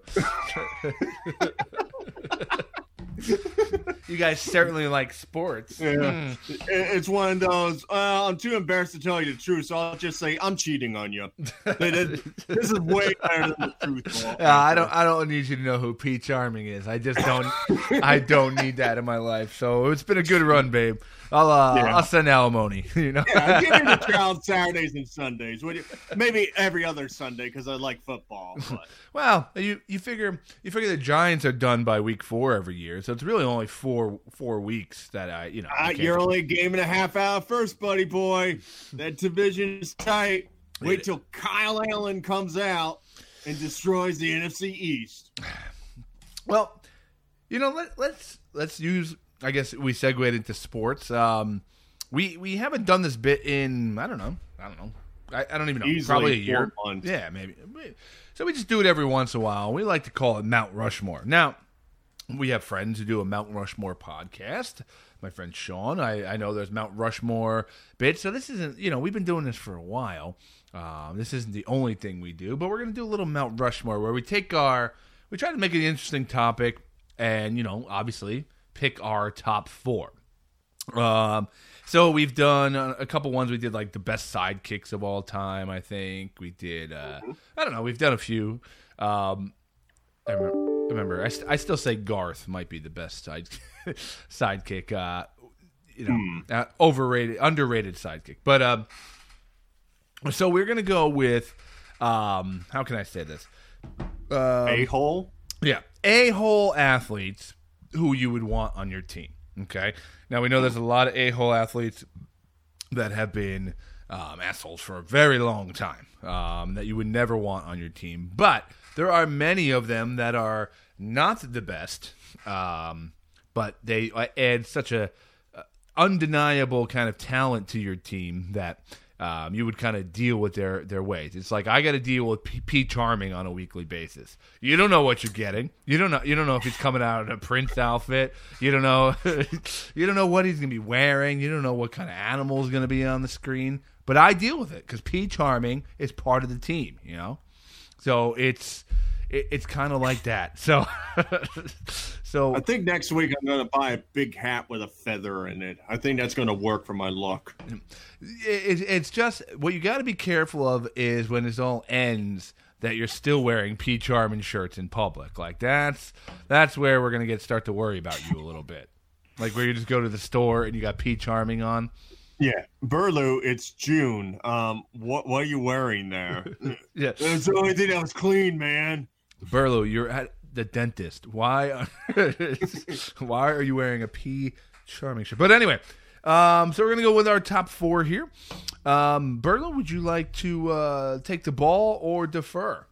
You guys certainly like sports. Yeah. Mm. It's one of those, well, I'm too embarrassed to tell you the truth, so I'll just say I'm cheating on you. This is way better than the truth. Yeah, I don't I don't need you to know who P Charming is. I just don't I don't need that in my life. So it's been a good run, babe. I'll uh, Yeah. I'll send alimony, you know. Yeah, give me the child Saturdays and Sundays. Would you? Maybe every other Sunday because I like football. But. Well, you you figure you figure the Giants are done by week four every year, so it's really only four four weeks that I you know. Uh, I you're only a game and a half out first, buddy boy. That division is tight. Wait till Kyle Allen comes out and destroys the N F C East. Well, you know, let, let's let's use. I guess we segued into sports. Um, we we haven't done this bit in I don't know. I don't know. I, I don't even know. Easily Probably a year. four months. Yeah, maybe. So we just do it every once in a while. We like to call it Mount Rushmore. Now, we have friends who do a Mount Rushmore podcast. My friend Sean, I, I know there's Mount Rushmore bits. So this isn't, you know, we've been doing this for a while. Um, this isn't the only thing we do, but we're going to do a little Mount Rushmore where we take our, we try to make it an interesting topic and, you know, obviously pick our top four. Um, so we've done a, a couple ones. We did like the best sidekicks of all time, I think. We did, uh, I don't know, we've done a few. Um, I remember. Remember, I, st- I still say Garth might be the best side sidekick. Uh, you know, Hmm. uh, overrated, underrated sidekick. But um, so we're gonna go with um, how can I say this? Um, A hole. yeah, a-hole athletes who you would want on your team. Okay. Now we know there's a lot of a-hole athletes that have been um, assholes for a very long time um, that you would never want on your team, but there are many of them that are not the best, um, but they add such a uh, undeniable kind of talent to your team that um, you would kind of deal with their, their ways. It's like I got to deal with P-, P Charming on a weekly basis. You don't know what you're getting. You don't know. You don't know if he's coming out in a Prince outfit. You don't know. You don't know what he's gonna be wearing. You don't know what kind of animal is gonna be on the screen. But I deal with it because P Charming is part of the team. You know. So it's it, it's kind of like that. So so I think next week I'm going to buy a big hat with a feather in it. I think that's going to work for my look. it, it's just what you got to be careful of is when this all ends that you're still wearing P Charming shirts in public. Like that's that's where we're going to get start to worry about you a little bit. Like where you just go to the store and you got P Charming on. Yeah, Burlew, it's June. Um, what what are you wearing there? Yeah, It's the only thing that was clean, man. Burlew, you're at the dentist. Why? Are, why are you wearing a P Charming shirt? But anyway, um, so we're gonna go with our top four here. Um, Burlew, would you like to uh, take the ball or defer?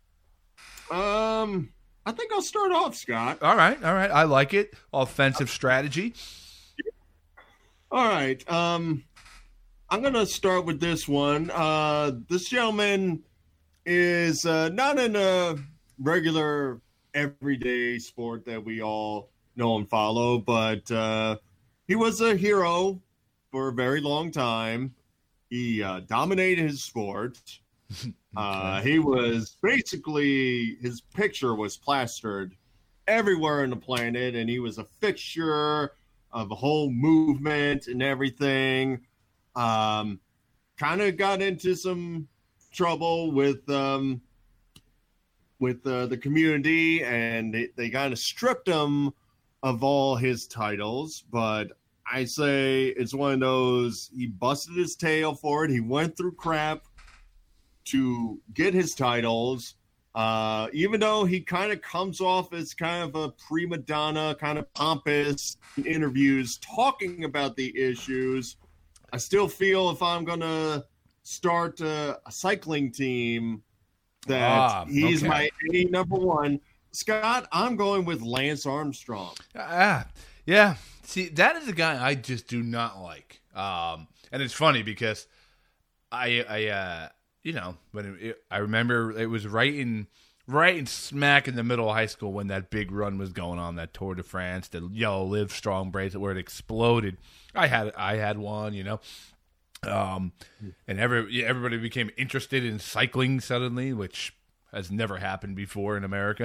Um, I think I'll start off, Scott. All right, all right. I like it. Offensive strategy. All right. Um, I'm going to start with this one. Uh, this gentleman is uh, not in a regular everyday sport that we all know and follow, but uh, he was a hero for a very long time. He uh, dominated his sport. Uh, he was basically, his picture was plastered everywhere on the planet, and he was a fixture of a whole movement and everything. Um, kind of got into some trouble with um, with uh, the community, and they, they kind of stripped him of all his titles, but I say it's one of those, he busted his tail for it. He went through crap to get his titles. Uh, even though he kind of comes off as kind of a prima donna, kind of pompous in interviews talking about the issues, I still feel if I'm going to start a, a cycling team that Ah, he's okay. my A number one. Scott, I'm going with Lance Armstrong. Ah, yeah. See, that is a guy I just do not like. Um, and it's funny because I, I, uh, you know, when it, I remember it was right in, right in smack in the middle of high school when that big run was going on, that Tour de France, the Yo Live Strong bracelet where it exploded. I had, I had one, you know, um, and every everybody became interested in cycling suddenly, which has never happened before in America.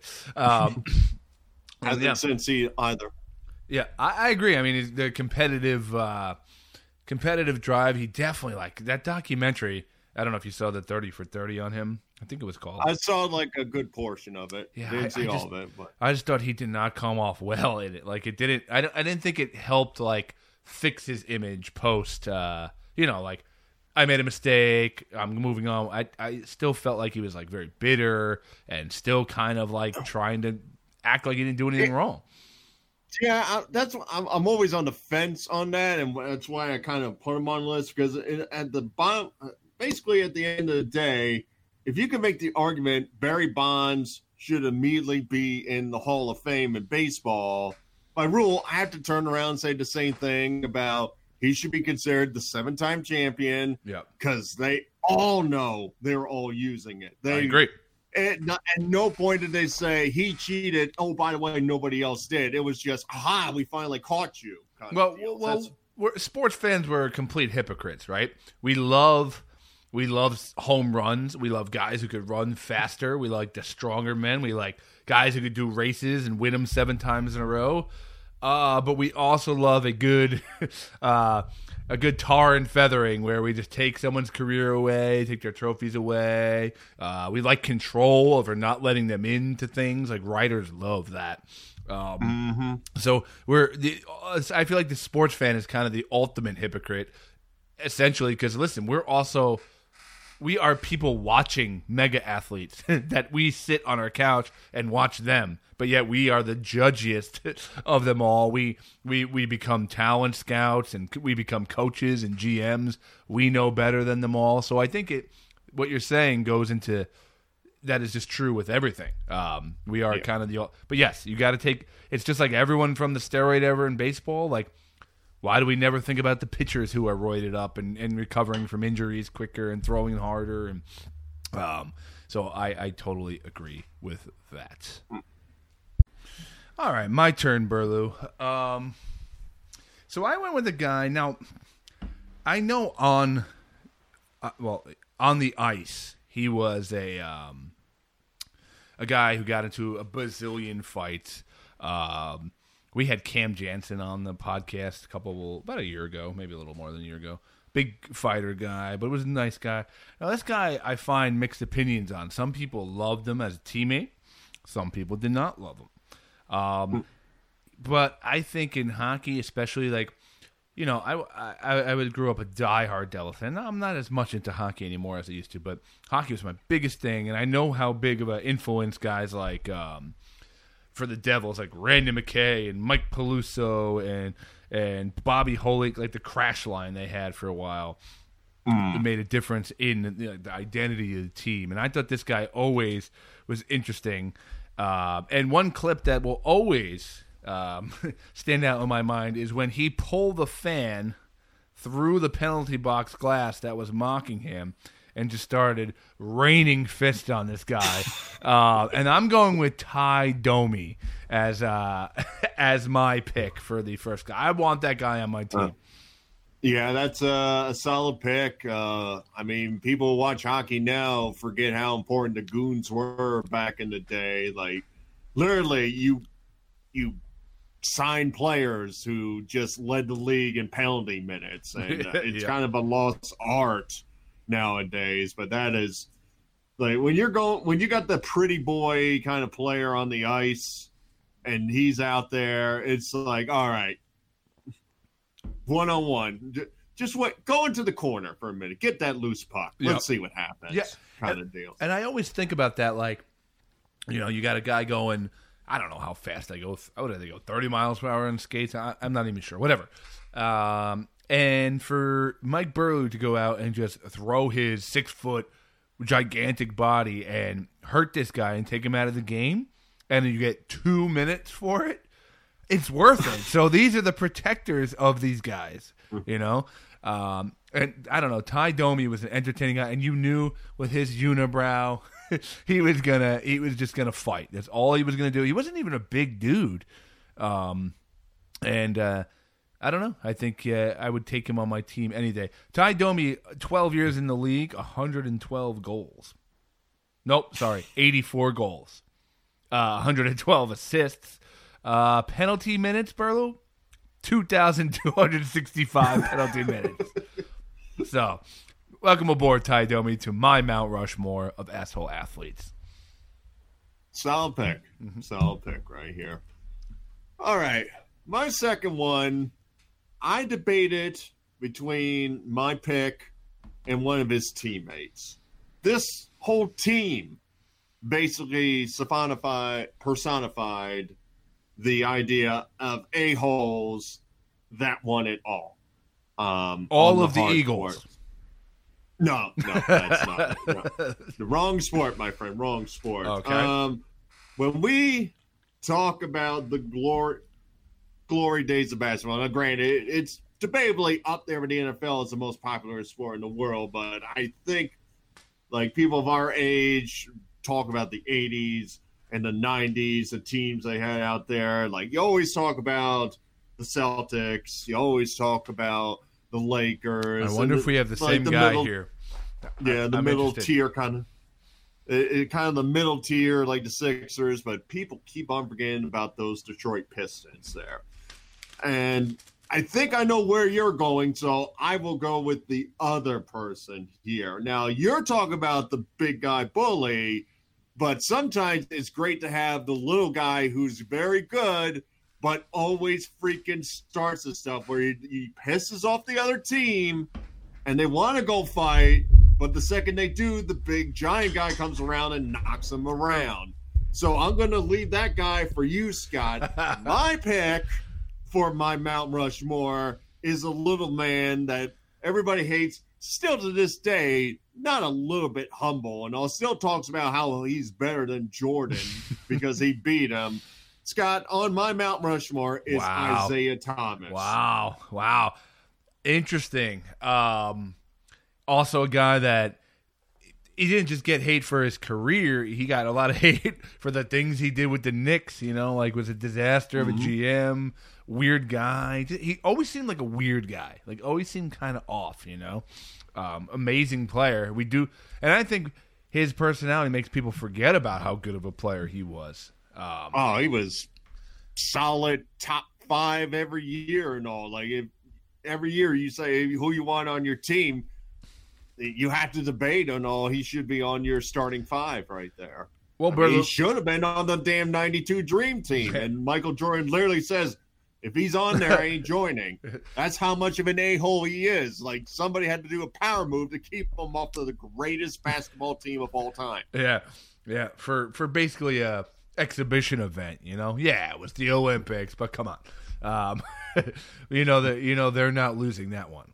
um, Hasn't yeah. since he either. Yeah, I, I agree. I mean, he's- the competitive, uh, competitive drive. He definitely like that documentary. I don't know if you saw the thirty for thirty on him. I think it was called. I saw like a good portion of it. Yeah, Didn't I- see I all just- of it, but I just thought he did not come off well in it. Like it didn't. I, don't- I didn't think it helped like fix his image post. Uh, you know, like I made a mistake. I'm moving on. I I still felt like he was like very bitter and still kind of like trying to act like he didn't do anything wrong. yeah, I, that's I'm, I'm always on the fence on that, and that's why I kind of put him on the list because it, at the bottom, basically at the end of the day, if you can make the argument Barry Bonds should immediately be in the Hall of Fame in baseball, by rule, I have to turn around and say the same thing about he should be considered the seven-time champion Yeah, because they all know they're all using it. They I agree. At no, at no point did they say he cheated. Oh, by the way, nobody else did. It was just, aha, we finally caught you. kind of Well, deal. well, That's- we're, sports fans were complete hypocrites, right? We love, we love home runs. We love guys who could run faster. We like the stronger men. We like guys who could do races and win them seven times in a row. Uh, but we also love a good, uh, a good tar and feathering where we just take someone's career away, take their trophies away. Uh, we like control over not letting them into things. Like writers love that. Um, So we're the. I feel like the sports fan is kind of the ultimate hypocrite, essentially, because listen, we're also we are people watching mega athletes that we sit on our couch and watch them, but yet we are the judgiest of them all. We we we become talent scouts and we become coaches and G Ms. We know better than them all. So I think it what you're saying goes into that is just true with everything. Um, we are Yeah. kind of the, but yes, you got to take. It's just like everyone from the steroid era in baseball. Like, why do we never think about the pitchers who are roided up and, and recovering from injuries quicker and throwing harder? And um, so I, I totally agree with that. All right, my turn, Burlew. Um, so I went with a guy. Now, I know on, uh, well, on the ice, he was a um, a guy who got into a bazillion fights. Um, we had Cam Jansen on the podcast a couple, about a year ago, maybe a little more than a year ago. Big fighter guy, but was a nice guy. Now, this guy I find mixed opinions on. Some people loved him as a teammate. Some people did not love him. Um, but I think in hockey, especially, like, you know, I, I, I would grew up a diehard Devil fan. Now, I'm not as much into hockey anymore as I used to, but hockey was my biggest thing, and I know how big of an influence guys like um, for the Devils, like Randy McKay and Mike Peluso and and Bobby Holik, like the crash line they had for a while. It made a difference in the, the identity of the team, and I thought this guy always was interesting. Uh, and one clip that will always um, stand out in my mind is when he pulled the fan through the penalty box glass that was mocking him and just started raining fists on this guy. uh, and I'm going with Ty Domi as uh, as my pick for the first guy. I want that guy on my team. Yeah, that's a, a solid pick. Uh, I mean, people who watch hockey now forget how important the goons were back in the day. Like, literally, you you signed players who just led the league in penalty minutes, and uh, it's Yeah. kind of a lost art nowadays. But that is like when you're going when you got the pretty boy kind of player on the ice. and he's out there. It's like, all right, one on one. Just wait, go into the corner for a minute. Get that loose puck. Let's yep. see what happens. Yeah, kind and, of deal. And I always think about that, like, you know, you got a guy going. I don't know how fast they go. What do they go? thirty miles per hour on skates. I, I'm not even sure. Whatever. Um, and for Mike Burlew to go out and just throw his six foot gigantic body and hurt this guy and take him out of the game, and then you get two minutes for it, it's worth it. So these are the protectors of these guys, you know. Um, and I don't know. Ty Domi was an entertaining guy, and you knew with his unibrow, he was gonna, he was just gonna fight. That's all he was gonna do. He wasn't even a big dude, um, and. Uh, I don't know. I think uh, I would take him on my team any day. Ty Domi, twelve years in the league, one hundred twelve goals. Nope, sorry, eighty-four goals. Uh, one hundred twelve assists. Uh, penalty minutes, Burlew? two thousand two hundred sixty-five penalty minutes. So, welcome aboard, Ty Domi, to my Mount Rushmore of asshole athletes. Solid pick. Mm-hmm. Solid pick right here. All right. My second one... I debated between my pick and one of his teammates. This whole team basically personified, personified the idea of a-holes that won it all. Um, all of the, the Eagles. Court. No, no, that's not. No. The wrong sport, my friend. Wrong sport. Okay. Um, when we talk about the glory... glory days of basketball. Now, granted, it's debatably up there with the N F L as the most popular sport in the world, but I think, like, people of our age talk about the eighties and the nineties, the teams they had out there. Like, you always talk about the Celtics. You always talk about the Lakers. I wonder the, if we have the like, same the guy middle, here. Yeah, the I'm middle interested. tier kind of. It, it kind of the middle tier, like the Sixers, but people keep on forgetting about those Detroit Pistons there. And I think I know where you're going, so I will go with the other person here. Now, you're talking about the big guy bully, but sometimes it's great to have the little guy who's very good, but always freaking starts the stuff where he, he pisses off the other team, and they want to go fight, but the second they do, the big giant guy comes around and knocks them around. So I'm going to leave that guy for you, Scott. My pick for my Mount Rushmore is a little man that everybody hates, still to this day, not a little bit humble, and all still talks about how he's better than Jordan because he beat him. Scott, on my Mount Rushmore is wow. Isaiah Thomas. Wow. Wow. Interesting. Um, also a guy that he didn't just get hate for his career. He got a lot of hate for the things he did with the Knicks, you know, like was a disaster of a G M, weird guy. He always seemed like a weird guy, like always seemed kind of off, you know. Um, amazing player. We do, and I think his personality makes people forget about how good of a player he was. Um, oh, he was solid top five every year and all. Like if every year you say who you want on your team, you have to debate on all. He should be on your starting five right there. Well, I mean, he should have been on the damn ninety-two Dream Team. And Michael Jordan literally says, if he's on there, I ain't joining. That's how much of an a-hole he is. Like, somebody had to do a power move to keep him off of the greatest basketball team of all time. Yeah, yeah, for for basically a exhibition event, you know? Yeah, it was the Olympics, but come on. Um, you know that you know they're not losing that one.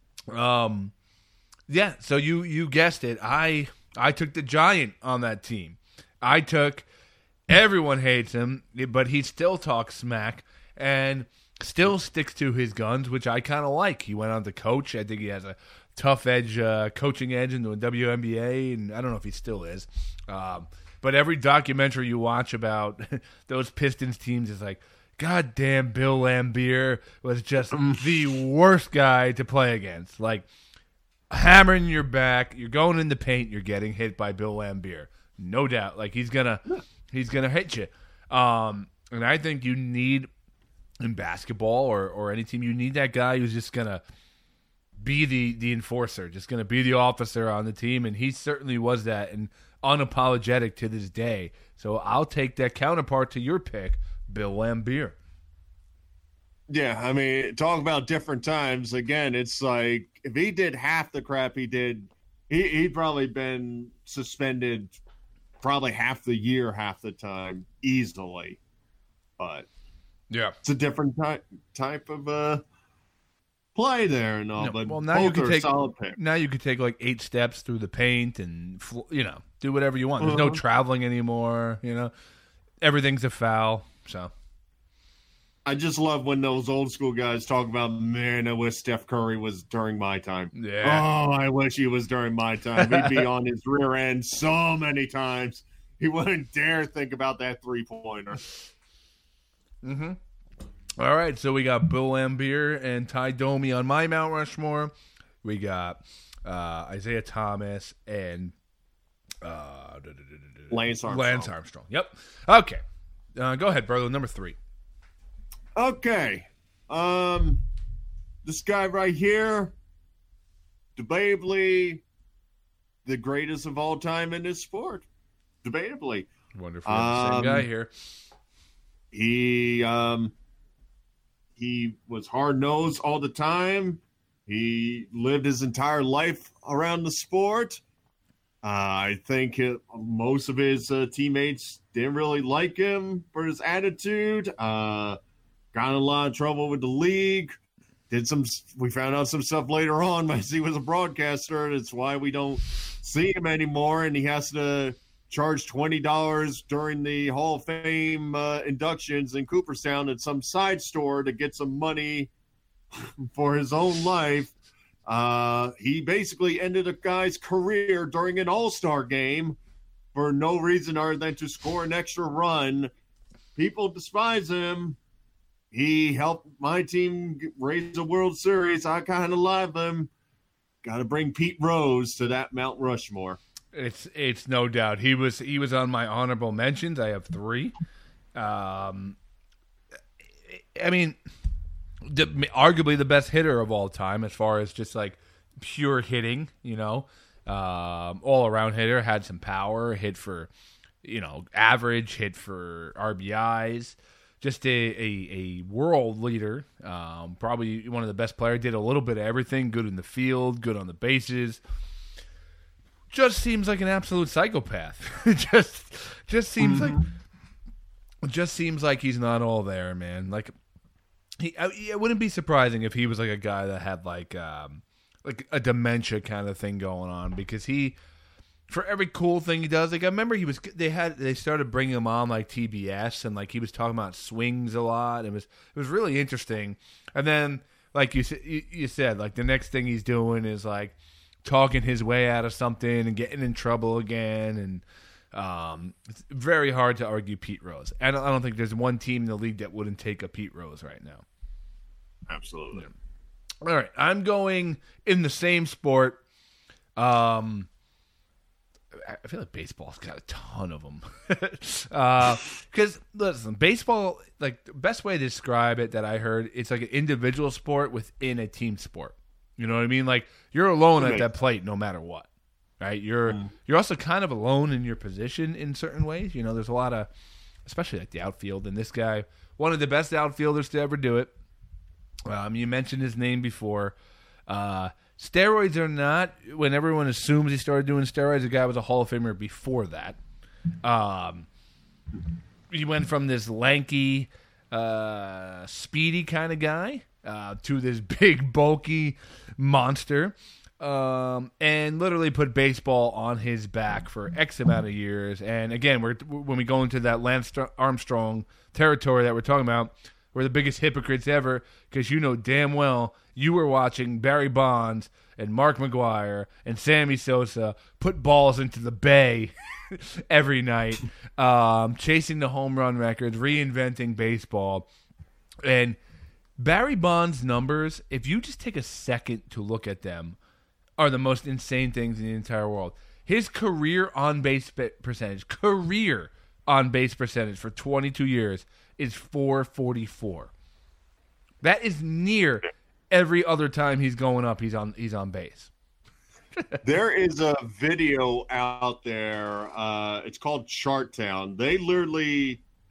Um, yeah, so you you guessed it. I I took the Giant on that team. I took everyone hates him, but he still talks smack and still sticks to his guns, which I kind of like. He went on to coach. I think he has a tough edge, uh, coaching edge into a W N B A, and I don't know if he still is. Um, but every documentary you watch about those Pistons teams is like, God damn, Bill Laimbeer was just the worst guy to play against. Like, hammering your back, you're going in the paint, you're getting hit by Bill Laimbeer. No doubt. Like, he's gonna he's gonna hit you. Um, and I think you need, in basketball or, or any team, you need that guy who's just gonna be the, the enforcer, just gonna be the officer on the team, and he certainly was that and unapologetic to this day. So I'll take that counterpart to your pick, Bill Laimbeer. Yeah, I mean, talk about different times. Again, it's like if he did half the crap he did, he, he'd probably been suspended probably half the year, half the time, easily. But yeah, it's a different type type of uh, play there and all. No, but well, now you can take solid pick. now you can take like eight steps through the paint and you know do whatever you want. There's uh-huh. no traveling anymore. You know, everything's a foul. So. I just love when those old school guys talk about, man, I wish Steph Curry was during my time. Yeah. Oh, I wish he was during my time. He'd be on his rear end so many times. He wouldn't dare think about that three-pointer. Mm-hmm. All right, so we got Bill Laimbeer and Ty Domi on my Mount Rushmore. We got uh, Isaiah Thomas and uh, Lance Armstrong. Lance Armstrong. Yep. Okay. Uh, go ahead, brother. Number three. Okay. Um, this guy right here, debatably the greatest of all time in this sport. Debatably. Wonderful. Um, Same guy here. He um, he was hard-nosed all the time. He lived his entire life around the sport. Uh, I think it, most of his uh, teammates didn't really like him for his attitude. Uh Got in a lot of trouble with the league. Did some. We found out some stuff later on as he was a broadcaster. That's why we don't see him anymore, and he has to charge twenty dollars during the Hall of Fame uh, inductions in Cooperstown at some side store to get some money for his own life. Uh, he basically ended a guy's career during an All-Star game for no reason other than to score an extra run. People despise him. He helped my team raise a World Series. I kind of love him. Got to bring Pete Rose to that Mount Rushmore. It's it's no doubt he was he was on my honorable mentions. I have three. Um, I mean, the, arguably the best hitter of all time as far as just like pure hitting. You know, um, all around hitter, had some power, hit for you know average, hit for R B Is. Just a, a, a world leader, um, probably one of the best players, did a little bit of everything, good in the field, good on the bases. Just seems like an absolute psychopath. just just seems mm-hmm. like just seems like he's not all there, man. Like he I, it wouldn't be surprising if he was like a guy that had like um, like a dementia kind of thing going on because he for every cool thing he does, like I remember he was, they had, they started bringing him on like T B S, and like he was talking about swings a lot. It was, it was really interesting. And then, like you said, you said, like the next thing he's doing is like talking his way out of something and getting in trouble again. And um, it's very hard to argue Pete Rose. And I don't think there's one team in the league that wouldn't take a Pete Rose right now. Absolutely. Yeah. All right, I'm going in the same sport. Um. I feel like baseball's got a ton of them. Because, uh, listen, baseball, like, the best way to describe it that I heard, it's like an individual sport within a team sport. You know what I mean? Like, you're alone at that plate no matter what, right? You're mm. you're also kind of alone in your position in certain ways. You know, there's a lot of, especially like the outfield, and this guy, one of the best outfielders to ever do it. Um, you mentioned his name before. Uh Steroids are not, when everyone assumes he started doing steroids, the guy was a Hall of Famer before that. Um, he went from this lanky, uh, speedy kind of guy uh, to this big, bulky monster, um, and literally put baseball on his back for X amount of years. And again, we're, when we go into that Lance Armstrong territory that we're talking about, we're the biggest hypocrites ever because you know damn well you were watching Barry Bonds and Mark McGwire and Sammy Sosa put balls into the bay every night, um, chasing the home run records, reinventing baseball. And Barry Bonds' numbers, if you just take a second to look at them, are the most insane things in the entire world. His career on-base percentage, career on-base percentage for twenty-two years is four forty-four. That is near every other time he's going up, he's on he's on base. There is a video out there. Uh, it's called Chart Town. They literally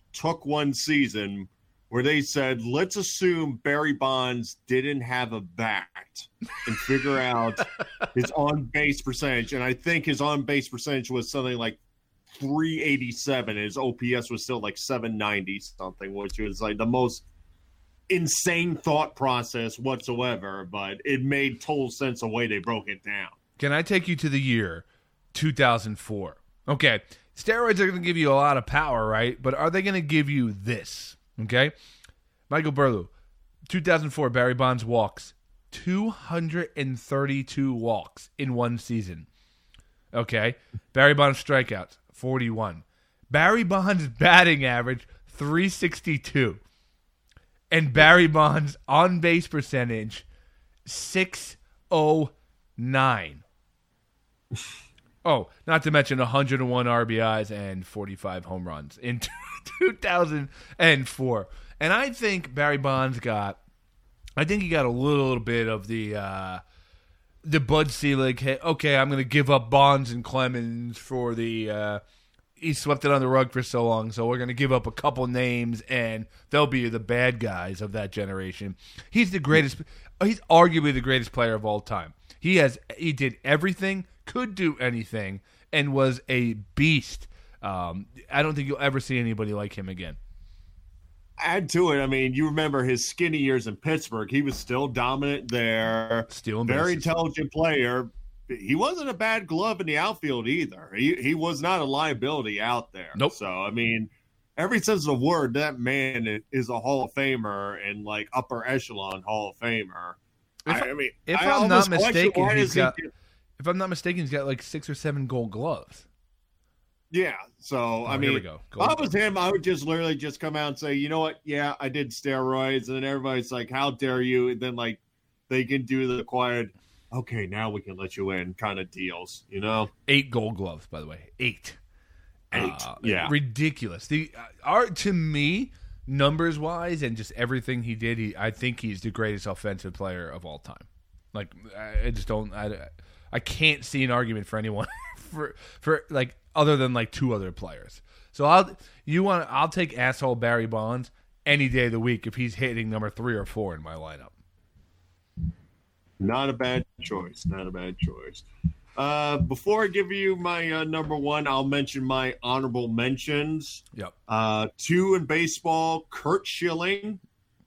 took one season where they said, let's assume Barry Bonds didn't have a bat and figure out his on-base percentage. And I think his on-base percentage was something like three eighty-seven. And his O P S was still like seven ninety something, which was like the most insane thought process whatsoever. But it made total sense the way they broke it down. Can I take you to the year two thousand four? Okay, steroids are going to give you a lot of power, right? But are they going to give you this? Okay, Michael Burlew, two thousand four, Barry Bonds walks, two hundred thirty-two walks in one season. Okay, Barry Bonds strikeouts, forty-one. Barry Bonds batting average, three sixty-two. And Barry Bonds on-base percentage, six oh nine. Oh, not to mention one hundred one R B Is and forty-five home runs in two thousand four. And I think Barry Bonds got, I think he got a little, little bit of the uh, the Bud Selig, hey, okay, I'm going to give up Bonds and Clemens for the, uh, he swept it on the rug for so long, so we're going to give up a couple names, and they'll be the bad guys of that generation. He's the greatest, he's arguably the greatest player of all time. He has, he did everything, could do anything, and was a beast. Um, I don't think you'll ever see anybody like him again. Add to it, I mean, you remember his skinny years in Pittsburgh. He was still dominant there. Still very intelligent player. He wasn't a bad glove in the outfield either. He he was not a liability out there. Nope. So, I mean, every sense of the word, that man is a Hall of Famer and, like, upper echelon Hall of Famer. If, I, I mean, if I I'm not mistaken, why he's he got, do- if I'm not mistaken, he's got like six or seven gold gloves. Yeah, so, Oh, I here mean, we go. if I was him, I would just literally just come out and say, you know what, yeah, I did steroids, and then everybody's like, how dare you, and then, like, they can do the quiet, okay, now we can let you in kind of deals, you know? Eight gold gloves, by the way. Eight. Eight, Uh, yeah. Ridiculous. The uh, art to me, numbers-wise, and just everything he did, he, I think he's the greatest offensive player of all time. Like, I, I just don't, I, I can't see an argument for anyone for, for, like, other than, like, two other players. So I'll, you want, I'll take asshole Barry Bonds any day of the week if he's hitting number three or four in my lineup. Not a bad choice. Not a bad choice. Uh, before I give you my uh, number one, I'll mention my honorable mentions. Yep. Uh, two in baseball, Curt Schilling,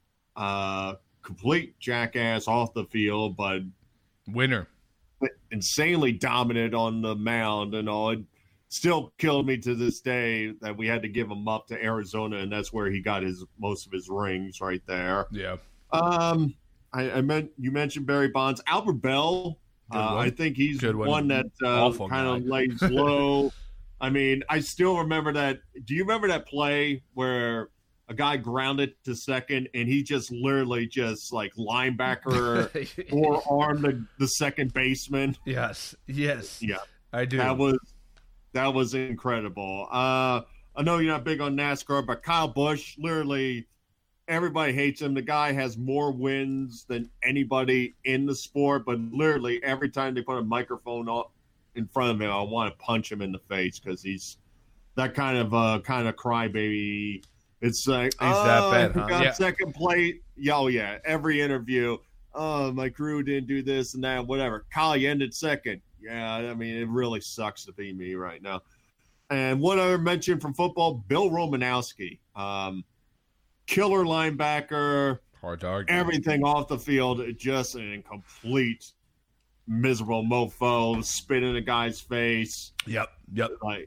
uh, complete jackass off the field, but Winner. insanely dominant on the mound and all. It still killed me to this day that we had to give him up to Arizona, and that's where he got his most of his rings right there. Yeah. Um, I, I meant you mentioned Barry Bonds, Albert Bell. Uh, I think he's Good one, one. that uh, Awful kind of guy. lays low. I mean, I still remember that. Do you remember that play where a guy grounded to second and he just literally just like linebacker forearmed the, the second baseman? Yes. Yes. Yeah, I do. that was that was incredible. Uh, I know you're not big on NASCAR, but Kyle Busch, literally everybody hates him. The guy has more wins than anybody in the sport, but literally every time they put a microphone up in front of him, I want to punch him in the face because he's that kind of uh, kind of crybaby. It's like, He's oh, that bad, I huh? forgot Yeah. second place. Yeah, oh, yeah. Every interview, oh, my crew didn't do this and that, whatever. Kyle, you ended second. Yeah, I mean, it really sucks to be me right now. And one other mention from football, Bill Romanowski. Um, killer linebacker, Hard to argue. everything off the field, just an complete miserable mofo, spit in a guy's face. Yep. Yep. Like,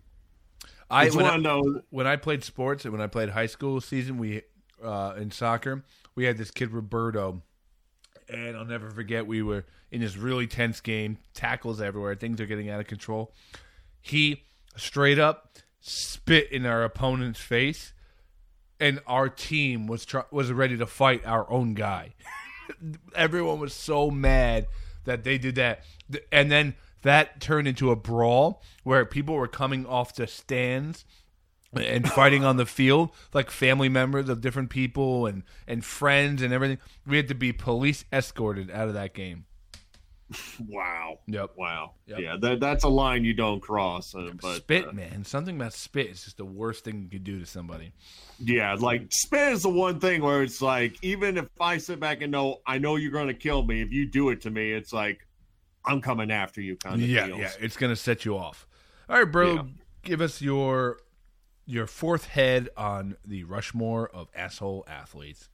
I it's when, one I of those. when I played sports and when I played high school season, we uh, in soccer, we had this kid Roberto, and I'll never forget. We were in this really tense game, tackles everywhere, things are getting out of control. He straight up spit in our opponent's face, and our team was try- was ready to fight our own guy. Everyone was so mad that they did that, and then that turned into a brawl where people were coming off the stands and fighting on the field, like family members of different people and, and friends and everything. We had to be police escorted out of that game. Wow. Yep. Wow. Yep. Yeah, that that's a line you don't cross. Uh, but spit, uh, man. Something about spit is just the worst thing you could do to somebody. Yeah, like spit is the one thing where it's like, even if I sit back and know I know you're going to kill me, if you do it to me, it's like I'm coming after you kind of Yeah, deals. yeah. It's gonna set you off. All right, bro. Yeah. Give us your your fourth head on the Rushmore of asshole athletes.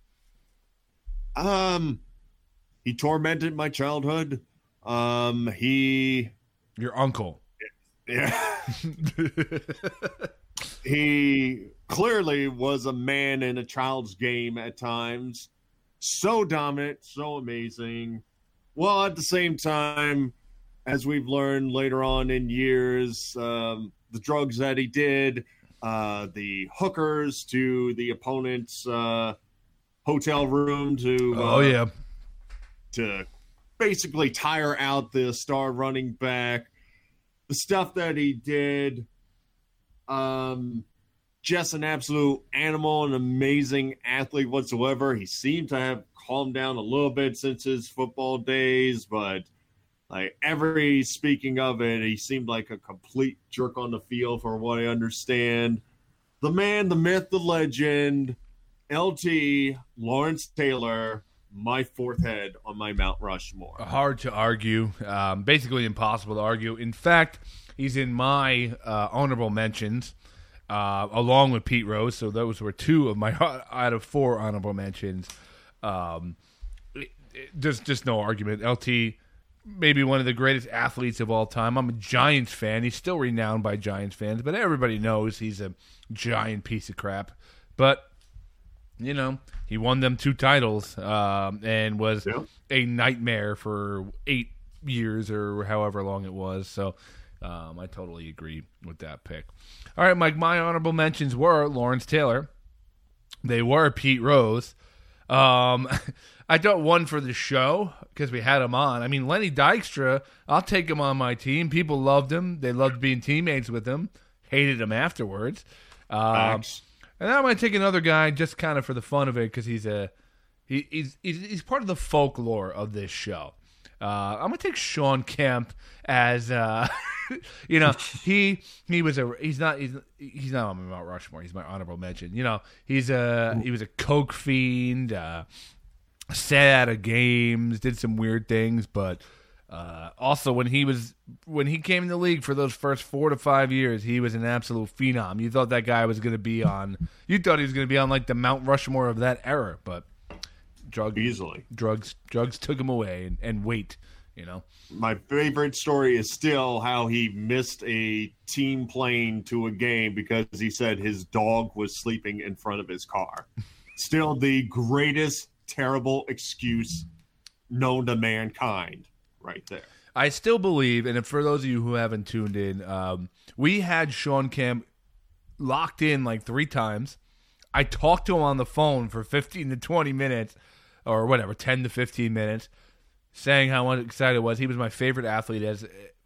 Um, he tormented my childhood. Um, he, Your uncle. yeah, he clearly was a man in a child's game at times. So dominant, so amazing. Well, at the same time, as we've learned later on in years, um, the drugs that he did, uh, the hookers to the opponent's uh, hotel room to uh, Oh yeah. to basically tire out the star running back, the stuff that he did, um, just an absolute animal, an amazing athlete whatsoever. He seemed to have calmed down a little bit since his football days, but like every speaking of it, he seemed like a complete jerk on the field for what I understand. The man, the myth, the legend, L T, Lawrence Taylor, my fourth head on my Mount Rushmore. Hard to argue. Um, basically impossible to argue. In fact, he's in my uh, honorable mentions, uh, along with Pete Rose. So those were two of my out of four honorable mentions. Um, it, it, there's just no argument. L T, maybe one of the greatest athletes of all time. I'm a Giants fan. He's still renowned by Giants fans, but everybody knows he's a giant piece of crap. But you know, he won them two titles um, and was Yeah. a nightmare for eight years or however long it was. So um, I totally agree with that pick. All right, Mike, my honorable mentions were Lawrence Taylor. They were Pete Rose. Um, I got one for the show because we had him on. I mean, Lenny Dykstra, I'll take him on my team. People loved him. They loved being teammates with him. Hated him afterwards. Um, Facts. and then I'm going to take another guy just kind of for the fun of it because he's a he, he's, he's he's part of the folklore of this show. Uh, I'm going to take Sean Kemp as uh, you know he he was a he's not he's he's not on my Mount Rushmore. He's my honorable mention. You know he's a he was a coke fiend, uh, sat out of games, did some weird things, but. Uh, also, when he was when he came in the league for those first four to five years, he was an absolute phenom. You thought that guy was going to be on. You thought he was going to be on like the Mount Rushmore of that era, but drugs Easily. drugs drugs took him away and, and weight. You know, My favorite story is still how he missed a team plane to a game because he said his dog was sleeping in front of his car. Still the greatest terrible excuse known to mankind. Right there. I still believe, and for those of you who haven't tuned in, um, we had Sean Kemp locked in like three times. I talked to him on the phone for fifteen to twenty minutes, or whatever, ten to fifteen minutes, saying how excited I was. He was my favorite athlete as,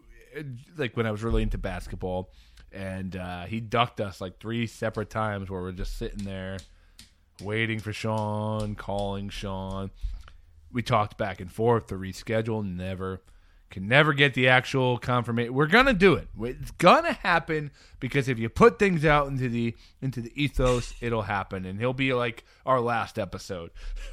like, when I was really into basketball, and uh, he ducked us like three separate times where we're just sitting there waiting for Sean, calling Sean. We talked back and forth to reschedule. Never can never get the actual confirmation. We're gonna do it. It's gonna happen because if you put things out into the into the ethos, it'll happen, and he'll be like our last episode.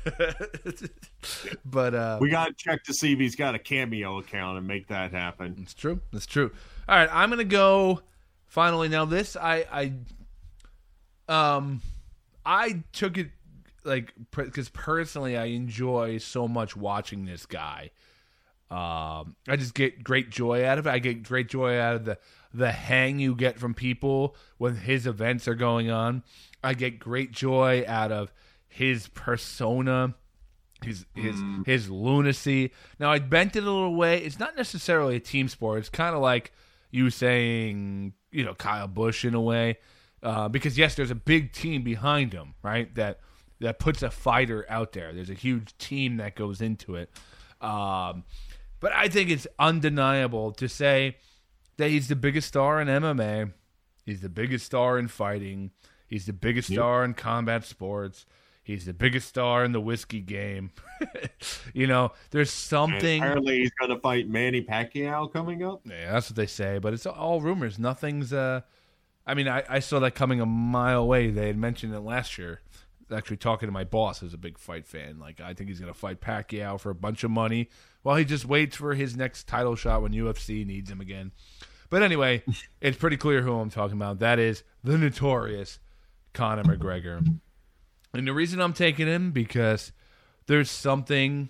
But uh, We got to check to see if he's got a Cameo account and make that happen. it's true. It's true. All right, I'm gonna go. Finally, now this I I um I took it. Like, because personally, I enjoy so much watching this guy. Um, I just get great joy out of it. I get great joy out of the the hang you get from people when his events are going on. I get great joy out of his persona, his his Mm. his lunacy. Now, I bent it a little way. It's not necessarily a team sport. It's kind of like you saying, you know, Kyle Busch in a way, uh, because yes, there's a big team behind him, right? That. That puts a fighter out there. There's a huge team that goes into it. Um, but I think it's undeniable to say that he's the biggest star in M M A. He's the biggest star in fighting. He's the biggest Yep. star in combat sports. He's the biggest star in the whiskey game. You know, there's something. And apparently, he's going to fight Manny Pacquiao coming up. Yeah, that's what they say, but it's all rumors. Nothing's. Uh, I mean, I, I saw that coming a mile away. They had mentioned it last year. Actually, talking to my boss, who's a big fight fan. Like, I think he's going to fight Pacquiao for a bunch of money while he just waits for his next title shot when U F C needs him again. But anyway, it's pretty clear who I'm talking about. That is the notorious Conor McGregor. And the reason I'm taking him, because there's something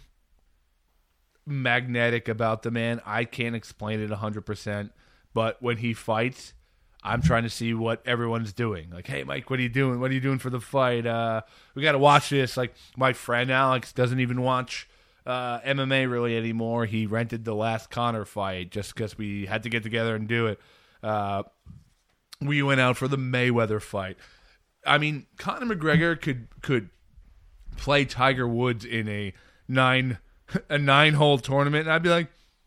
magnetic about the man. I can't explain it one hundred percent, but when he fights, I'm trying to see what everyone's doing. Like, hey, Mike, what are you doing? What are you doing for the fight? Uh, we got to watch this. Like, my friend Alex doesn't even watch uh, M M A really anymore. He rented the last Conor fight just because we had to get together and do it. Uh, we went out for the Mayweather fight. I mean, Conor McGregor could could play Tiger Woods in a nine a nine hole tournament, and I'd be like,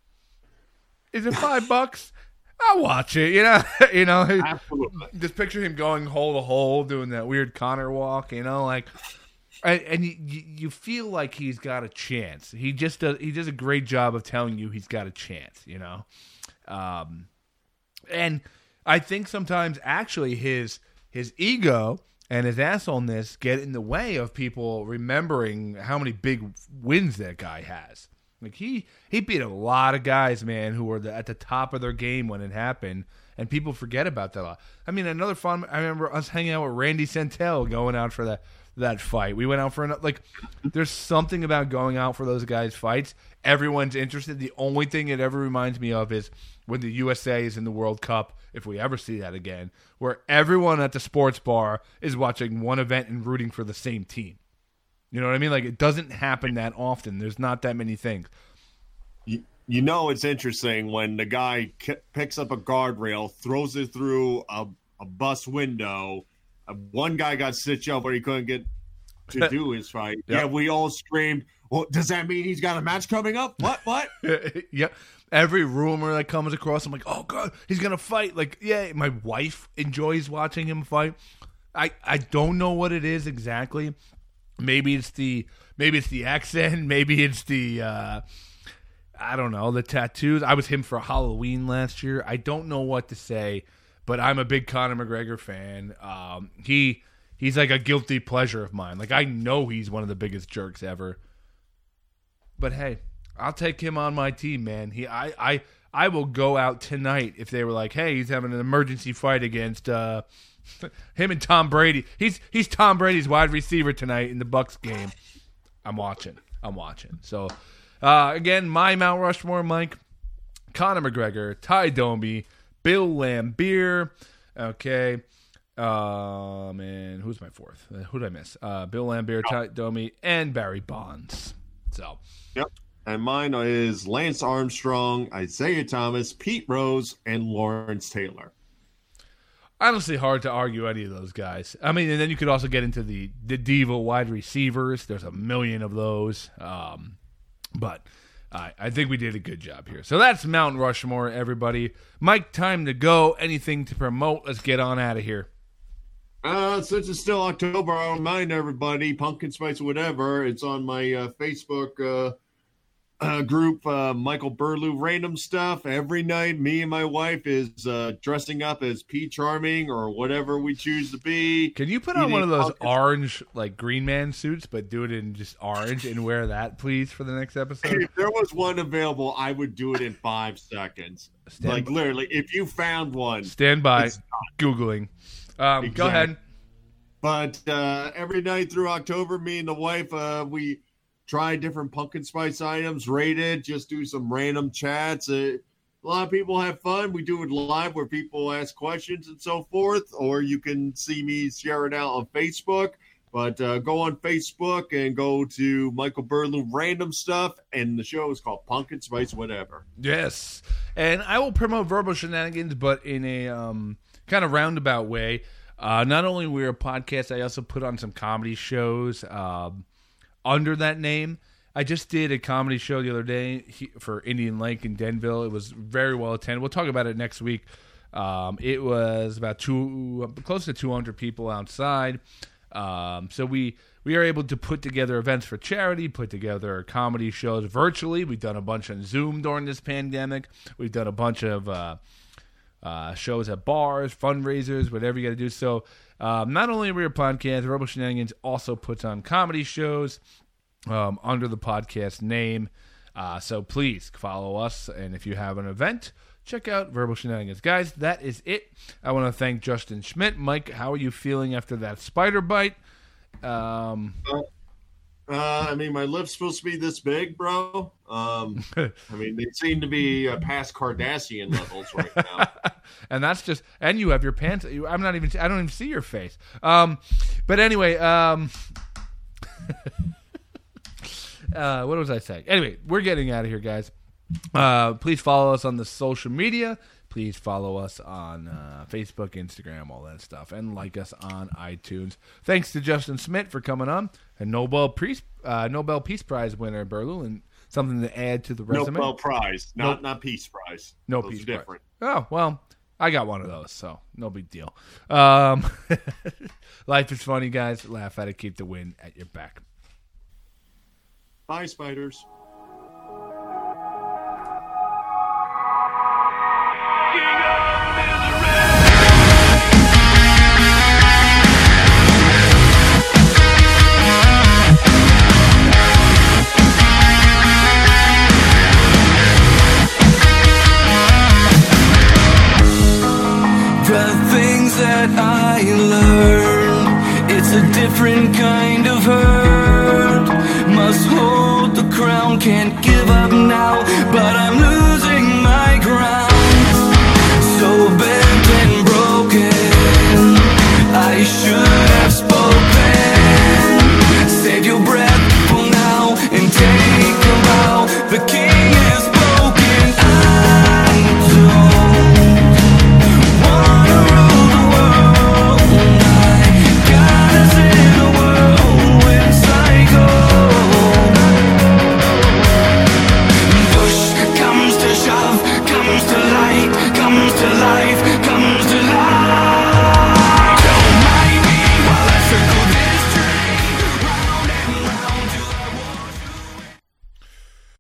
"Is it five bucks? I'll watch it." You know, you know. Absolutely. Just picture him going hole to hole, doing that weird Conor walk. You know, like, and, and you, you feel like he's got a chance. He just does. He does a great job of telling you he's got a chance. You know, um, and I think sometimes actually his. His ego and his assholeness get in the way of people remembering how many big wins that guy has. Like he, he beat a lot of guys, man, who were the, at the top of their game when it happened, and people forget about that a lot. I mean, another fun. I remember us hanging out with Randy Santel, going out for that that fight. We went out for another. Like, there's something about going out for those guys' fights. Everyone's interested. The only thing it ever reminds me of is when the U S A is in the World Cup, if we ever see that again, where everyone at the sports bar is watching one event and rooting for the same team. You know what I mean? Like, it doesn't happen that often. There's not that many things. You, you know it's interesting when the guy k- picks up a guardrail, throws it through a, a bus window. Uh, one guy got stitched up where he couldn't get to do his fight. Yep. Yeah, we all screamed, well, does that mean he's got a match coming up? What? What? Yeah. Every rumor that comes across, I'm like, oh, God, he's going to fight. Like, yeah, my wife enjoys watching him fight. I, I don't know what it is exactly. Maybe it's the maybe it's the accent. Maybe it's the, uh, I don't know, the tattoos. I was him for Halloween last year. I don't know what to say, but I'm a big Conor McGregor fan. Um, he He's like a guilty pleasure of mine. Like, I know he's one of the biggest jerks ever. But, hey, I'll take him on my team, man. He, I, I, I will go out tonight if they were like, hey, he's having an emergency fight against uh, him and Tom Brady. He's he's Tom Brady's wide receiver tonight in the Bucs game. I'm watching. I'm watching. So, uh, again, my Mount Rushmore, Mike, Conor McGregor, Ty Domi, Bill Laimbeer, okay, um, and who's my fourth? Uh, who did I miss? Uh, Bill Laimbeer, Ty Domi, and Barry Bonds. So, yep. And mine is Lance Armstrong, Isaiah Thomas, Pete Rose, and Lawrence Taylor. Honestly, hard to argue any of those guys. I mean, and then you could also get into the, the diva wide receivers. There's a million of those. Um, but I, I think we did a good job here. So that's Mount Rushmore, everybody. Mike, time to go. Anything to promote? Let's get on out of here. Uh, since it's still October, I'll remind everybody, Pumpkin Spice Whatever, it's on my uh, Facebook uh, uh, group, uh, Michael Burlew Random Stuff. Every night, me and my wife is uh, dressing up as P. Charming or whatever we choose to be. Can you put on one of those pumpkin- orange, like, Green Man suits, but do it in just orange and wear that, please, for the next episode? If there was one available, I would do it in five seconds. Stand like, by. Literally, if you found one. Stand by. Googling. Um, exactly. Go ahead. But uh, every night through October, me and the wife, uh, we try different pumpkin spice items, rate it, just do some random chats. Uh, a lot of people have fun. We do it live where people ask questions and so forth, or you can see me share it out on Facebook. But uh, go on Facebook and go to Michael Burlew Random Stuff, and the show is called Pumpkin Spice Whatever. Yes. And I will promote Verbal Shenanigans, but in a um, kind of roundabout way. Uh, not only we're a podcast, I also put on some comedy shows um, under that name. I just did a comedy show the other day he, for Indian Lake in Denville. It was very well attended. We'll talk about it next week. Um, it was about two, close to two hundred people outside. Um, so we we are able to put together events for charity, put together comedy shows virtually. We've done a bunch on Zoom during this pandemic. We've done a bunch of uh, uh, shows at bars, fundraisers, whatever you got to do. So um, not only are we a podcast, Verbal Shenanigans also puts on comedy shows um, under the podcast name. Uh, so please follow us, and if you have an event, check out Verbal Shenanigans. Guys, that is it. I want to thank Justin Schmidt. Mike, how are you feeling after that spider bite? Um, uh, uh, I mean, my lip's supposed to be this big, bro. Um, I mean, they seem to be uh, past Kardashian levels right now. And that's just, and you have your pants. You, I'm not even, I don't even see your face. Um, but anyway, um, uh, what was I saying? Anyway, we're getting out of here, guys. Uh, please follow us on the social media. Please follow us on uh, Facebook, Instagram, all that stuff, and like us on iTunes. Thanks to Justin Smith for coming on, a Nobel Peace uh, Nobel Peace Prize winner, Berlu, and something to add to the resume. Nobel Prize, not nope. not Peace Prize. No Those Peace are different. Prize. Oh well, I got one of those, so no big deal. Um, life is funny, guys. Laugh at it. Keep the wind at your back. Bye, spiders.